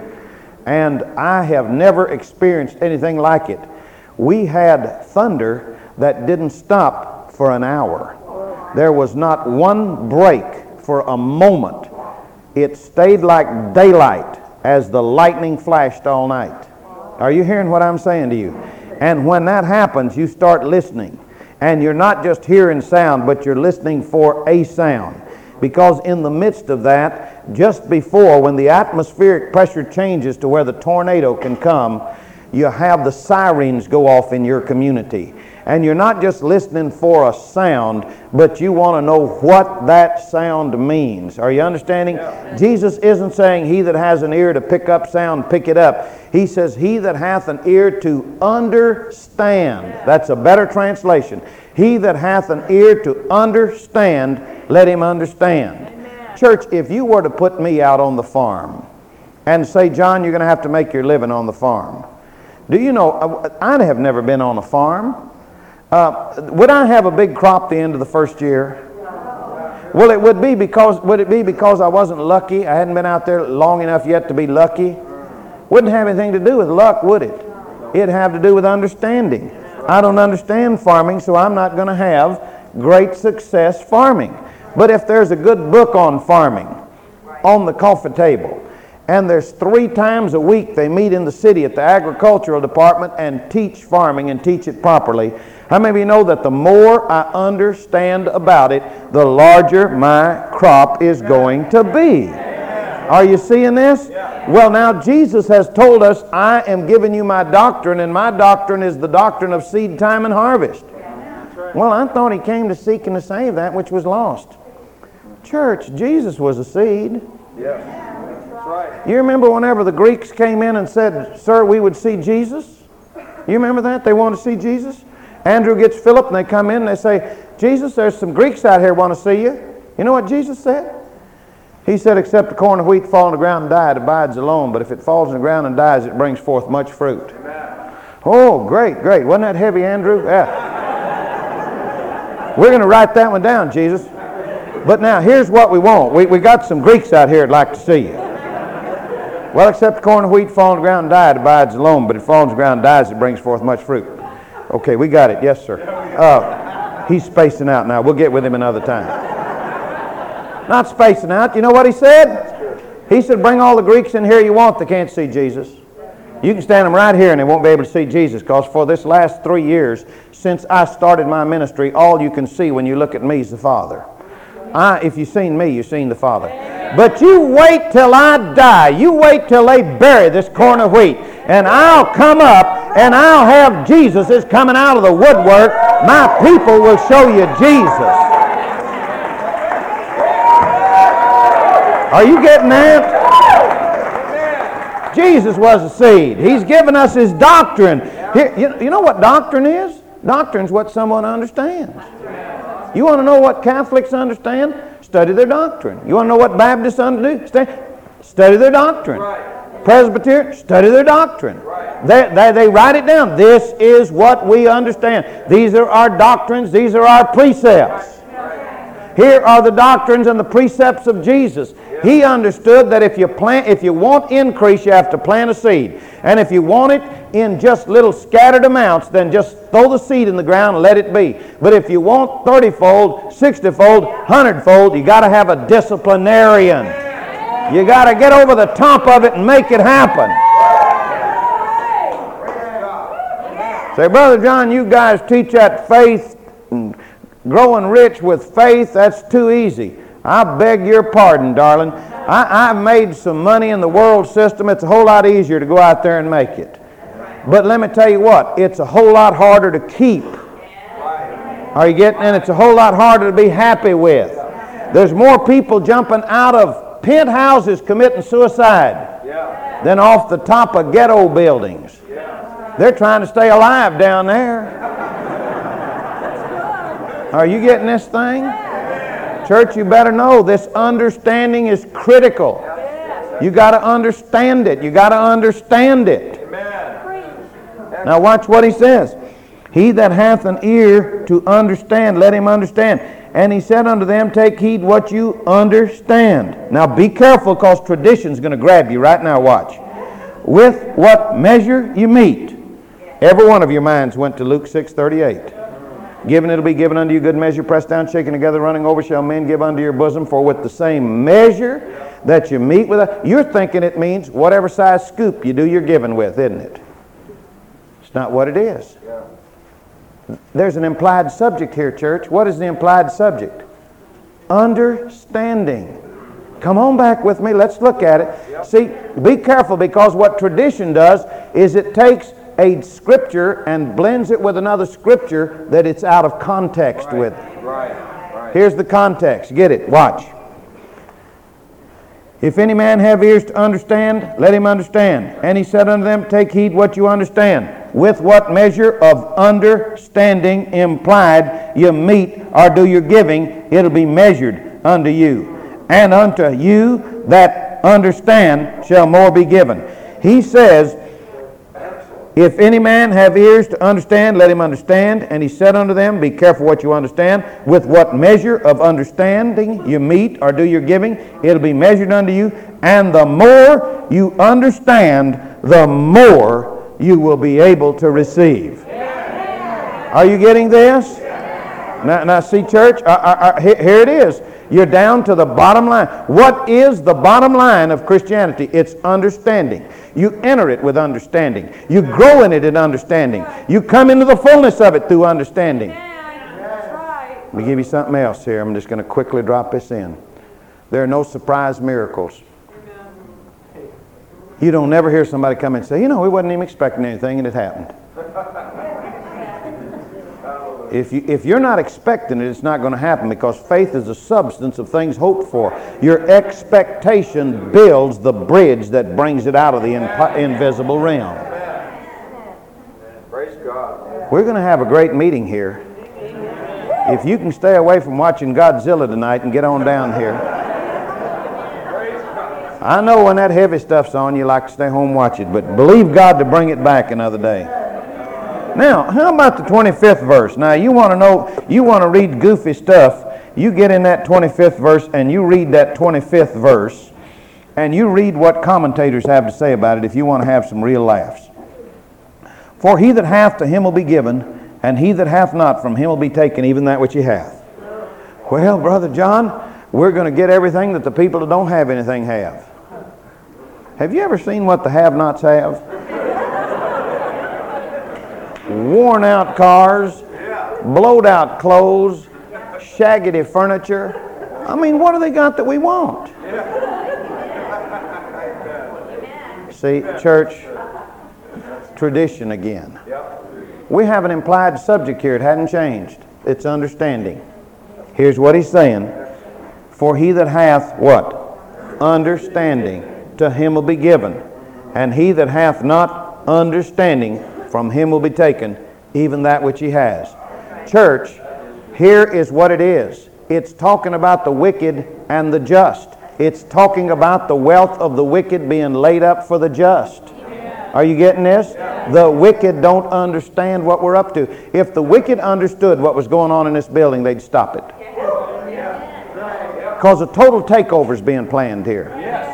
And I have never experienced anything like it. We had thunder that didn't stop for an hour. There was not one break for a moment. It stayed like daylight as the lightning flashed all night. Are you hearing what I'm saying to you? And when that happens, you start listening. And you're not just hearing sound, but you're listening for a sound. Because in the midst of that, just before, when the atmospheric pressure changes to where the tornado can come, you have the sirens go off in your community. And you're not just listening for a sound, but you want to know what that sound means. Are you understanding? Yeah. Jesus isn't saying he that has an ear to pick up sound, pick it up. He says he that hath an ear to understand. That's a better translation. He that hath an ear to understand, let him understand. Amen. Church, if you were to put me out on the farm and say, John, you're going to have to make your living on the farm. Do you know, I have never been on a farm. Would I have a big crop the end of the first year? Well, would it be because I wasn't lucky? I hadn't been out there long enough yet to be lucky? Wouldn't have anything to do with luck, would it? It'd have to do with understanding. I don't understand farming, so I'm not going to have great success farming. But if there's a good book on farming on the coffee table, and there's 3 times a week they meet in the city at the agricultural department and teach farming and teach it properly, how many of you know that the more I understand about it, the larger my crop is going to be? Are you seeing this? Well, now Jesus has told us, I am giving you my doctrine, and my doctrine is the doctrine of seed time and harvest. Well, I thought he came to seek and to save that which was lost. Church, Jesus was a seed. You remember whenever the Greeks came in and said, sir, we would see Jesus? You remember that? They wanted to see Jesus? Andrew gets Philip and they come in and they say, Jesus, there's some Greeks out here want to see you. You know what Jesus said? He said, except a corn of wheat fall on the ground and die, it abides alone. But if it falls on the ground and dies, it brings forth much fruit. Amen. Oh, great. Wasn't that heavy, Andrew? Yeah. We're going to write that one down, Jesus. But now, here's what we want. We got some Greeks out here that'd like to see you. Well, except the corn of wheat fall on the ground and die, it abides alone. But if it falls on the ground and dies, it brings forth much fruit. Okay, we got it. Yes, sir. He's spacing out now. We'll get with him another time. Not spacing out. You know what he said? He said, bring all the Greeks in here you want that can't see Jesus. You can stand them right here and they won't be able to see Jesus, because for this last 3 years, since I started my ministry, all you can see when you look at me is the Father. If you've seen me, you've seen the Father. But you wait till I die. You wait till they bury this corn of wheat. And I'll come up and I'll have Jesus is coming out of the woodwork. My people will show you Jesus. Are you getting that? Jesus was a seed. He's given us his doctrine. Here, you know what doctrine is? Doctrine's what someone understands. You want to know what Catholics understand? Study their doctrine. You want to know what Baptists understand? Study their doctrine. Presbyterian, study their doctrine. They write it down. This is what we understand. These are our doctrines. These are our precepts. Here are the doctrines and the precepts of Jesus. He understood that if you want increase, you have to plant a seed. And if you want it in just little scattered amounts, then just throw the seed in the ground and let it be. But if you want 30-fold, 60-fold, 100-fold, you got to have a disciplinarian. You got to get over the top of it and make it happen. Say, Brother John, you guys teach that faith and growing rich with faith, that's too easy. I beg your pardon, darling. I've made some money in the world system. It's a whole lot easier to go out there and make it. But let me tell you what, it's a whole lot harder to keep. Are you getting it? It's a whole lot harder to be happy with. There's more people jumping out of penthouses committing suicide than off the top of ghetto buildings. They're trying to stay alive down there. Are you getting this thing? Church, you better know this understanding is critical. You got to understand it. You got to understand it. Now watch what he says. He that hath an ear to understand, let him understand. And he said unto them, take heed what you understand. Now be careful, because tradition's going to grab you right now. Watch. With what measure you meet. Every one of your minds went to Luke 6:38. Given it'll be given unto you, good measure, pressed down, shaken together, running over, shall men give unto your bosom. For with the same measure that you meet with, you're thinking it means whatever size scoop you do your giving with, isn't it? It's not what it is. There's an implied subject here, church. What is the implied subject? Understanding. Come on back with me. Let's look at it. See, be careful, because what tradition does is it takes a scripture and blends it with another scripture that it's out of context with. Here's the context. Get it. Watch. If any man have ears to understand, let him understand. And he said unto them, take heed what you understand. With what measure of understanding implied you meet or do your giving, it'll be measured unto you. And unto you that understand shall more be given. He says, if any man have ears to understand, let him understand. And he said unto them, be careful what you understand. With what measure of understanding you meet or do your giving, it'll be measured unto you. And the more you understand, the more you will be able to receive. Are you getting this? Now see, church, here it is. You're down to the bottom line. What is the bottom line of Christianity? It's understanding. You enter it with understanding. You grow in it in understanding. You come into the fullness of it through understanding. Let me give you something else here. I'm just going to quickly drop this in. There are no surprise miracles. You don't never hear somebody come and say, we wasn't even expecting anything and it happened. If you're not expecting it, it's not going to happen, because faith is the substance of things hoped for. Your expectation builds the bridge that brings it out of the invisible realm. Praise God. We're going to have a great meeting here. If you can stay away from watching Godzilla tonight and get on down here. I know when that heavy stuff's on, you like to stay home and watch it, but believe God to bring it back another day. Now, how about the 25th verse? Now, you want to read goofy stuff, you get in that 25th verse and you read that 25th verse and you read what commentators have to say about it if you want to have some real laughs. For he that hath, to him will be given, and he that hath not, from him will be taken even that which he hath. Well, Brother John, we're going to get everything that the people that don't have anything have. Have you ever seen what the have-nots have? Worn out cars, blowed out clothes, shaggy furniture. I mean, what do they got that we want? See, church, tradition again. We have an implied subject here. It hadn't changed. It's understanding. Here's what he's saying. For he that hath what? Understanding, to him will be given. And he that hath not understanding, from him will be taken even that which he has. Church, here is what it is. It's talking about the wicked and the just. It's talking about the wealth of the wicked being laid up for the just. Are you getting this? The wicked don't understand what we're up to. If the wicked understood what was going on in this building, they'd stop it. Because a total takeover is being planned here.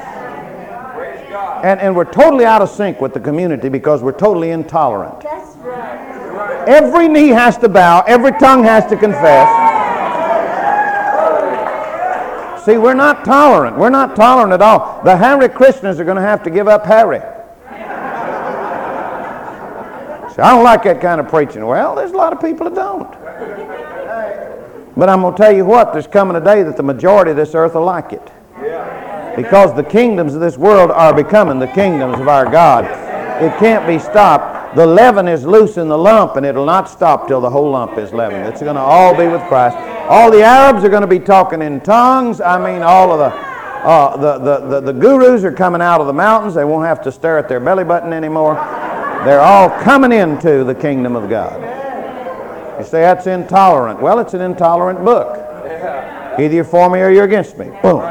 And we're totally out of sync with the community because we're totally intolerant. That's right. Every knee has to bow. Every tongue has to confess. See, we're not tolerant. We're not tolerant at all. The Harry Christians are going to have to give up Harry. See, I don't like that kind of preaching. Well, there's a lot of people that don't. But I'm going to tell you what, there's coming a day that the majority of this earth will like it. Because the kingdoms of this world are becoming the kingdoms of our God. It can't be stopped. The leaven is loose in the lump, and it'll not stop till the whole lump is leavened. It's going to all be with Christ. All the Arabs are going to be talking in tongues. I mean, all of the gurus are coming out of the mountains. They won't have to stare at their belly button anymore. They're all coming into the kingdom of God. You say that's intolerant. Well, it's an intolerant book. Either you're for me or you're against me. Boom.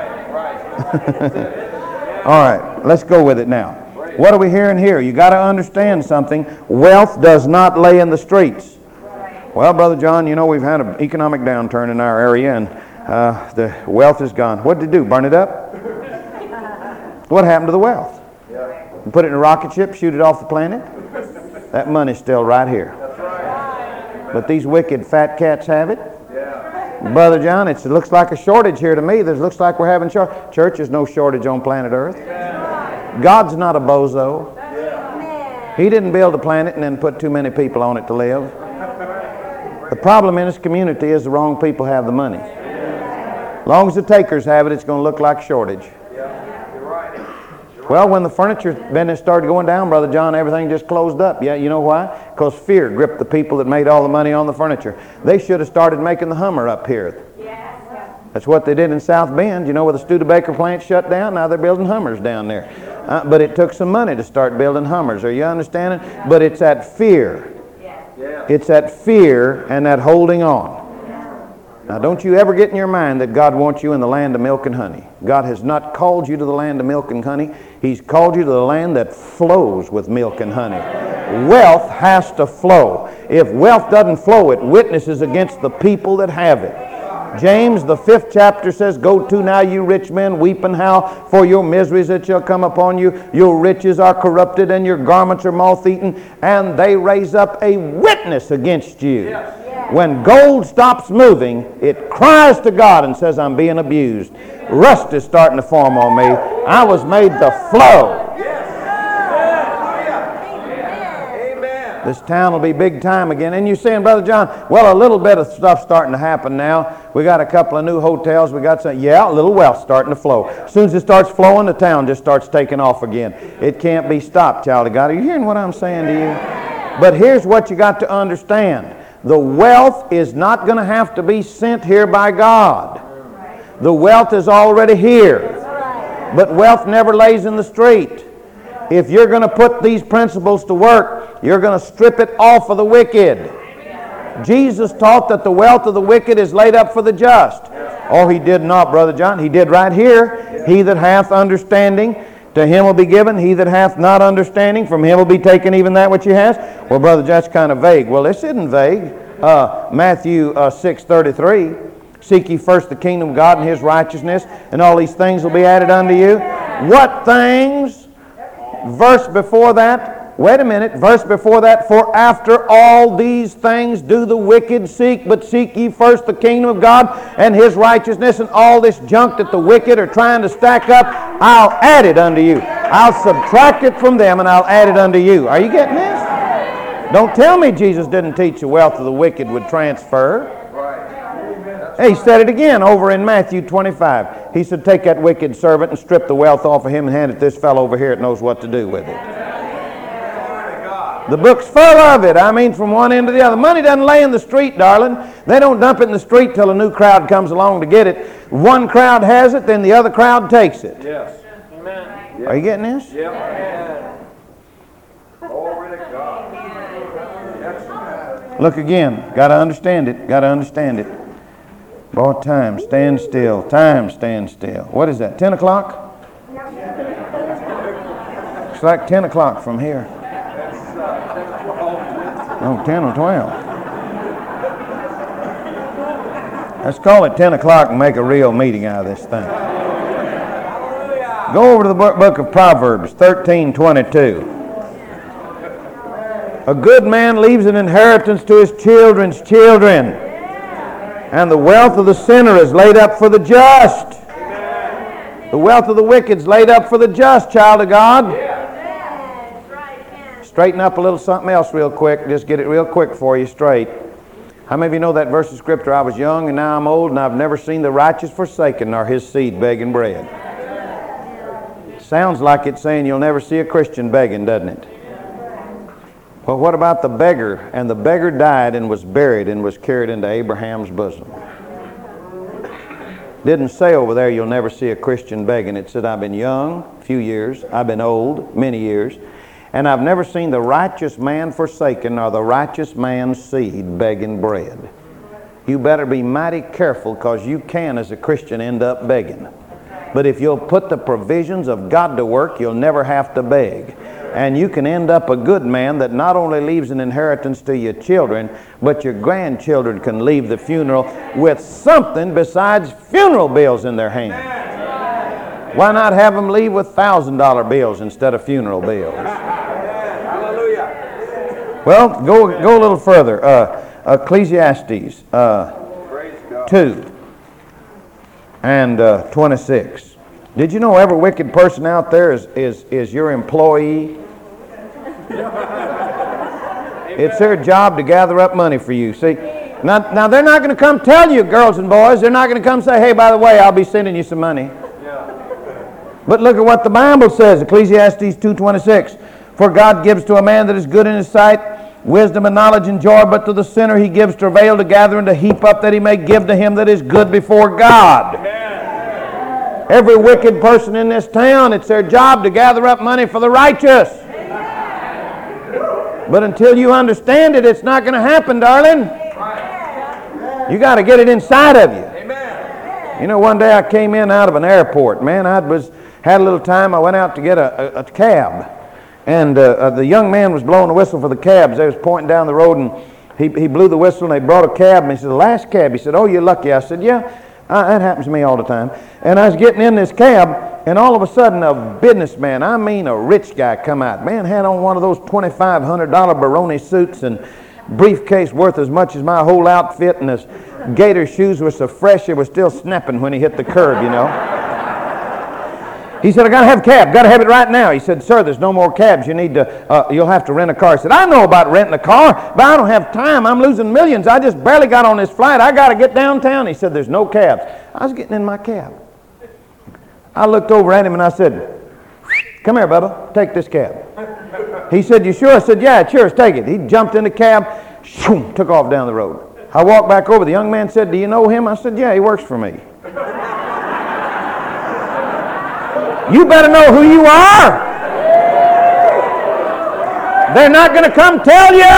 All right, let's go with it now. What are we hearing here? You got to understand something. Wealth does not lay in the streets. Well, Brother John, you know we've had an economic downturn in our area, and the wealth is gone. What did they do? Burn it up? What happened to the wealth? You put it in a rocket ship, shoot it off the planet? That money's still right here. But these wicked fat cats have it. Brother John, it looks like a shortage here to me. It looks like we're having shortage. Church, there's no shortage on planet Earth. God's not a bozo. He didn't build a planet and then put too many people on it to live. The problem in this community is the wrong people have the money. As long as the takers have it, it's going to look like shortage. Well, when the furniture business started going down, Brother John, everything just closed up. Yeah, you know why? Because fear gripped the people that made all the money on the furniture. They should have started making the Hummer up here. That's what they did in South Bend. You know where the Studebaker plant shut down? Now they're building Hummers down there. But it took some money to start building Hummers. Are you understanding? But it's that fear. It's that fear and that holding on. Now, don't you ever get in your mind that God wants you in the land of milk and honey. God has not called you to the land of milk and honey. He's called you to the land that flows with milk and honey. Wealth has to flow. If wealth doesn't flow, it witnesses against the people that have it. James, the 5th chapter says, "Go to now, you rich men, weep and howl for your miseries that shall come upon you. Your riches are corrupted and your garments are moth-eaten, and they raise up a witness against you." When gold stops moving, it cries to God and says, "I'm being abused. Rust is starting to form on me. I was made to flow." This town will be big time again. And you're saying, Brother John, well, a little bit of stuff's starting to happen now. We got a couple of new hotels. We got some, yeah, a little wealth starting to flow. As soon as it starts flowing, the town just starts taking off again. It can't be stopped, child of God. Are you hearing what I'm saying to you? But here's what you got to understand. The wealth is not going to have to be sent here by God. The wealth is already here. But wealth never lays in the street. If you're going to put these principles to work, you're going to strip it off of the wicked. Jesus taught that the wealth of the wicked is laid up for the just. Oh, he did not, Brother John. He did right here. He that hath understanding, to him will be given. He that hath not understanding, from him will be taken even that which he has. Well, Brother, that's kind of vague. Well, this isn't vague. Matthew 6:33. Seek ye first the kingdom of God and his righteousness, and all these things will be added unto you. What things? Verse before that, wait a minute, verse before that, for after all these things do the wicked seek, but seek ye first the kingdom of God and his righteousness, and all this junk that the wicked are trying to stack up, I'll add it unto you. I'll subtract it from them and I'll add it unto you. Are you getting this? Don't tell me Jesus didn't teach the wealth of the wicked would transfer. He said it again over in Matthew 25. He said, take that wicked servant and strip the wealth off of him and hand it to this fellow over here that knows what to do with it. The book's full of it. I mean, from one end to the other. Money doesn't lay in the street, darling. They don't dump it in the street till a new crowd comes along to get it. One crowd has it, then the other crowd takes it. Yes. Amen. Are you getting this? Yep. Glory to God. Look again. Got to understand it. Got to understand it. Boy, time, stand still. Time, stand still. What is that, 10 o'clock? It's like 10 o'clock from here. No, 10 or 12. Let's call it 10 o'clock and make a real meeting out of this thing. Go over to the book of Proverbs, 13:22. A good man leaves an inheritance to his children's children, and the wealth of the sinner is laid up for the just. The wealth of the wicked is laid up for the just, child of God. Straighten up a little something else real quick. Just get it real quick for you straight. How many of you know that verse of Scripture? I was young and now I'm old, and I've never seen the righteous forsaken nor his seed begging bread. Sounds like it's saying you'll never see a Christian begging, doesn't it? Well, what about the beggar? And the beggar died and was buried and was carried into Abraham's bosom. Didn't say over there you'll never see a Christian begging. It said I've been young, a few years. I've been old, many years. And I've never seen the righteous man forsaken nor the righteous man's seed begging bread. You better be mighty careful, because you can, as a Christian, end up begging. But if you'll put the provisions of God to work, you'll never have to beg. And you can end up a good man that not only leaves an inheritance to your children, but your grandchildren can leave the funeral with something besides funeral bills in their hand. Why not have them leave with $1,000 bills instead of funeral bills? Well, go a little further. Ecclesiastes 2 and 26. Did you know every wicked person out there is your employee? It's their job to gather up money for you. See, now they're not going to come tell you, girls and boys. They're not going to come say, hey, by the way, I'll be sending you some money. But look at what the Bible says, Ecclesiastes 2:26. For God gives to a man that is good in his sight wisdom and knowledge and joy, but to the sinner he gives travail to gather and to heap up, that he may give to him that is good before God. Every wicked person in this town, it's their job to gather up money for the righteous. But until you understand it, it's not going to happen, darling. You got to get it inside of you. You know, one day I came in out of an airport. Man, had a little time. I went out to get a cab. And the young man was blowing the whistle for the cabs. They was pointing down the road, and he blew the whistle, and they brought a cab. And he said, the last cab. He said, oh, you're lucky. I said, yeah, that happens to me all the time. And I was getting in this cab, and all of a sudden a businessman, I mean a rich guy, come out. Man had on one of those $2,500 Baroni suits and briefcase worth as much as my whole outfit, and his gator shoes were so fresh they were still snapping when he hit the curb, you know. He said, I got to have a cab. Got to have it right now. He said, sir, there's no more cabs. You'll have to rent a car. I said, I know about renting a car, but I don't have time. I'm losing millions. I just barely got on this flight. I got to get downtown. He said, there's no cabs. I was getting in my cab. I looked over at him and I said, come here, Bubba. Take this cab. He said, you sure? I said, yeah, sure. Take it. He jumped in the cab, took off down the road. I walked back over. The young man said, do you know him? I said, yeah, he works for me. You better know who you are. They're not going to come tell you.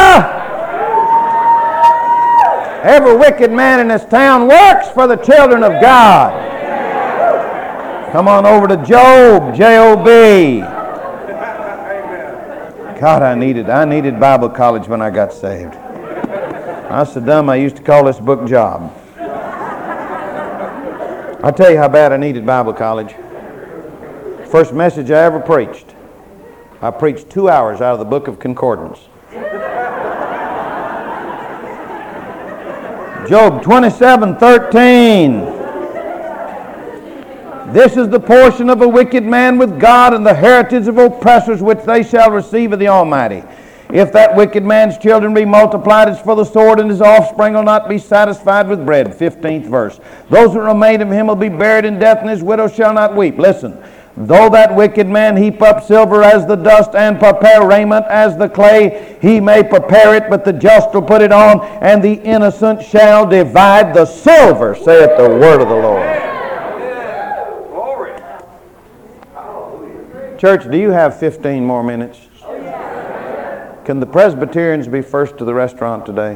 Every wicked man in this town works for the children of God. Come on over to Job, J-O-B. God, I needed Bible college when I got saved. I was so dumb I used to call this book Job. I'll tell you how bad I needed Bible college. First message I ever preached. I preached 2 hours out of the book of Concordance. Job 27:13. This is the portion of a wicked man with God, and the heritage of oppressors which they shall receive of the Almighty. If that wicked man's children be multiplied, it's for the sword, and his offspring will not be satisfied with bread. 15th verse. Those that remain of him will be buried in death, and his widow shall not weep. Listen. Though that wicked man heap up silver as the dust and prepare raiment as the clay, he may prepare it, but the just will put it on, and the innocent shall divide the silver, saith the word of the Lord. Church, do you have 15 more minutes? Can the Presbyterians be first to the restaurant today?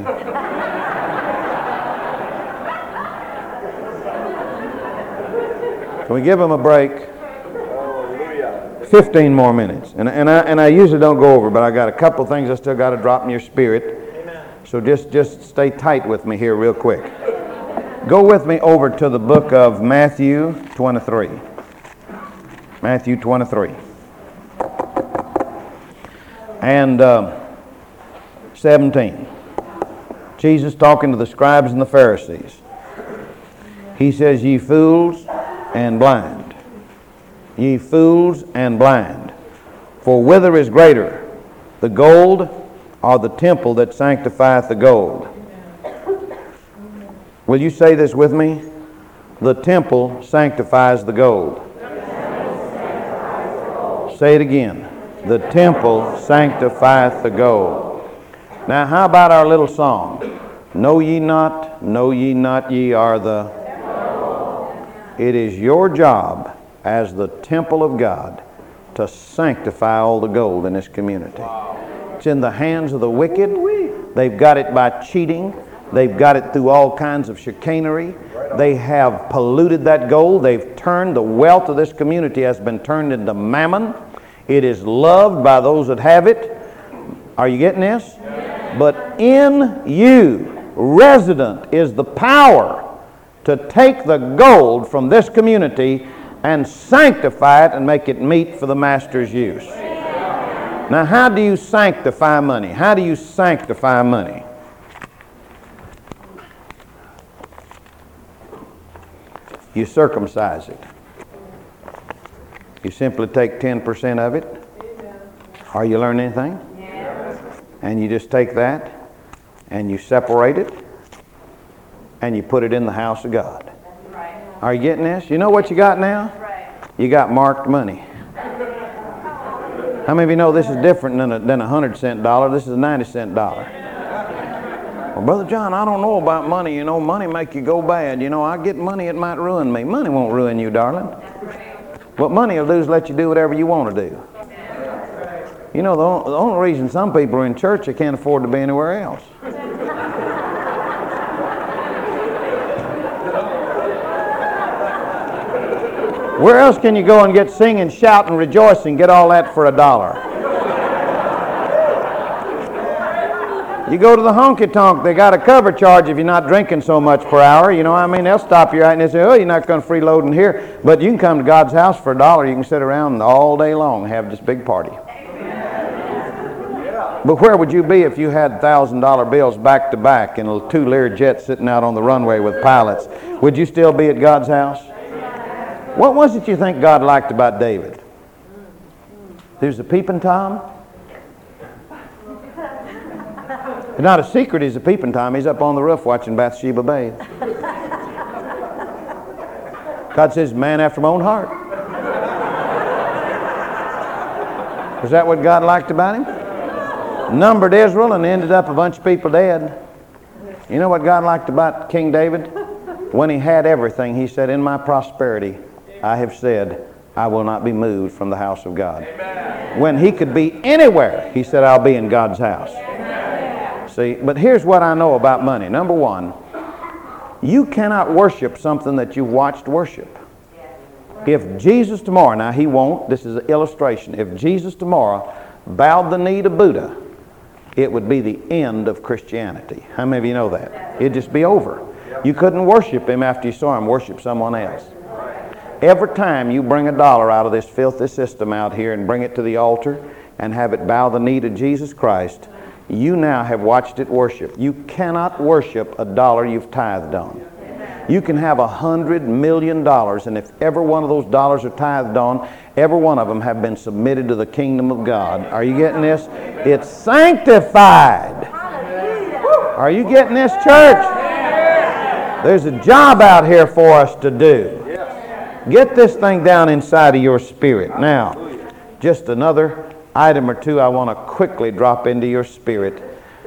Can we give them a break? 15 more minutes. And I usually don't go over, but I got a couple things I still got to drop in your spirit. So just stay tight with me here real quick. Go with me over to the book of Matthew 23. Matthew 23. And 17. Jesus talking to the scribes and the Pharisees. He says, ye fools and blind. Ye fools and blind. For whither is greater, the gold or the temple that sanctifieth the gold? Will you say this with me? The temple sanctifies the gold. Say it again. The temple sanctifieth the gold. Now, how about our little song? Know ye not, ye are the... It is your job as the temple of God to sanctify all the gold in this community. It's in the hands of the wicked. They've got it by cheating. They've got it through all kinds of chicanery. They have polluted that gold. They've turned the wealth of this community has been turned into mammon. It is loved by those that have it. Are you getting this? But in you, resident, is the power to take the gold from this community and sanctify it and make it meet for the master's use. Now, how do you sanctify money? How do you sanctify money? You circumcise it. You simply take 10% of it. Are you learning anything? And you just take that and you separate it and you put it in the house of God. Are you getting this? You know what you got now? You got marked money. How many of you know this is different than a 100-cent dollar? This is a 90-cent dollar. Well, Brother John, I don't know about money. You know, money make you go bad. You know, I get money, it might ruin me. Money won't ruin you, darling. What money will do is let you do whatever you want to do. You know, the only reason some people are in church, they can't afford to be anywhere else. Where else can you go and get singing, shouting, rejoicing, get all that for $1? You go to the honky-tonk, they got a cover charge if you're not drinking so much per hour. You know what I mean? They'll stop you right and they say, oh, you're not going to freeload in here. But you can come to God's house for $1. You can sit around all day long and have this big party. But where would you be if you had $1,000 bills back to back and a 2 Lear jet sitting out on the runway with pilots? Would you still be at God's house? What was it you think God liked about David? There's a peeping Tom. It's not a secret he's a peeping Tom. He's up on the roof watching Bathsheba bathe. God says, man after my own heart. Was that what God liked about him? Numbered Israel and ended up a bunch of people dead. You know what God liked about King David? When he had everything, he said, in my prosperity, I have said, I will not be moved from the house of God. Amen. When he could be anywhere, he said, I'll be in God's house. Amen. See, but here's what I know about money. Number one, you cannot worship something that you've watched worship. If Jesus tomorrow, now he won't, this is an illustration. If Jesus tomorrow bowed the knee to Buddha, it would be the end of Christianity. How many of you know that? It'd just be over. You couldn't worship him after you saw him worship someone else. Every time you bring $1 out of this filthy system out here and bring it to the altar and have it bow the knee to Jesus Christ, you now have watched it worship. You cannot worship $1 you've tithed on. You can have $100 million, and if every one of those dollars are tithed on, every one of them have been submitted to the kingdom of God. Are you getting this? It's sanctified. Are you getting this, church? There's a job out here for us to do. Get this thing down inside of your spirit. Now, just another item or two I want to quickly drop into your spirit.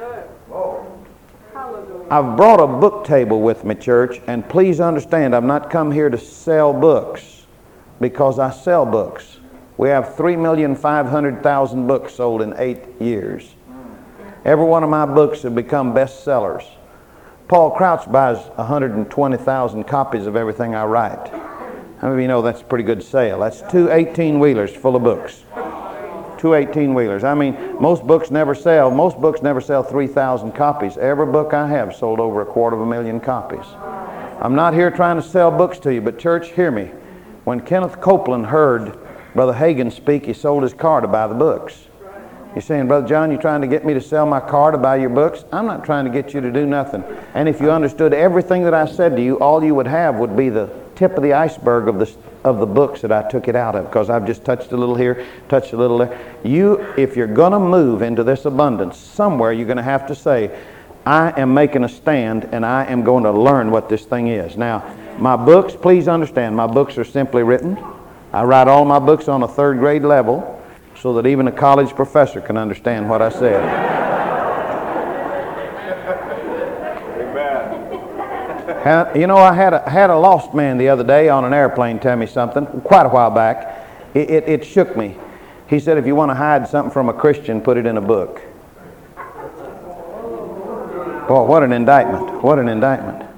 I've brought a book table with me, church, and please understand, I've not come here to sell books because I sell books. We have 3,500,000 books sold in 8 years. Every one of my books have become bestsellers. Paul Crouch buys 120,000 copies of everything I write. How many of you know that's a pretty good sale? That's 2 18-wheelers full of books. 2 18-wheelers. I mean, most books never sell 3,000 copies. Every book I have sold over 250,000 copies. I'm not here trying to sell books to you, but church, hear me. When Kenneth Copeland heard Brother Hagin speak, he sold his car to buy the books. You're saying, Brother John, you're trying to get me to sell my car to buy your books? I'm not trying to get you to do nothing. And if you understood everything that I said to you, all you would have would be the tip of the iceberg of the books that I took it out of, because I've just touched a little here, touched a little there. If you're going to move into this abundance, somewhere you're going to have to say, I am making a stand and I am going to learn what this thing is. Now, my books, please understand, my books are simply written. I write all my books on a 3rd grade level so that even a college professor can understand what I said. You know, I had a lost man the other day on an airplane tell me something quite a while back. It shook me. He said, if you want to hide something from a Christian, put it in a book. Boy, what an indictment. What an indictment.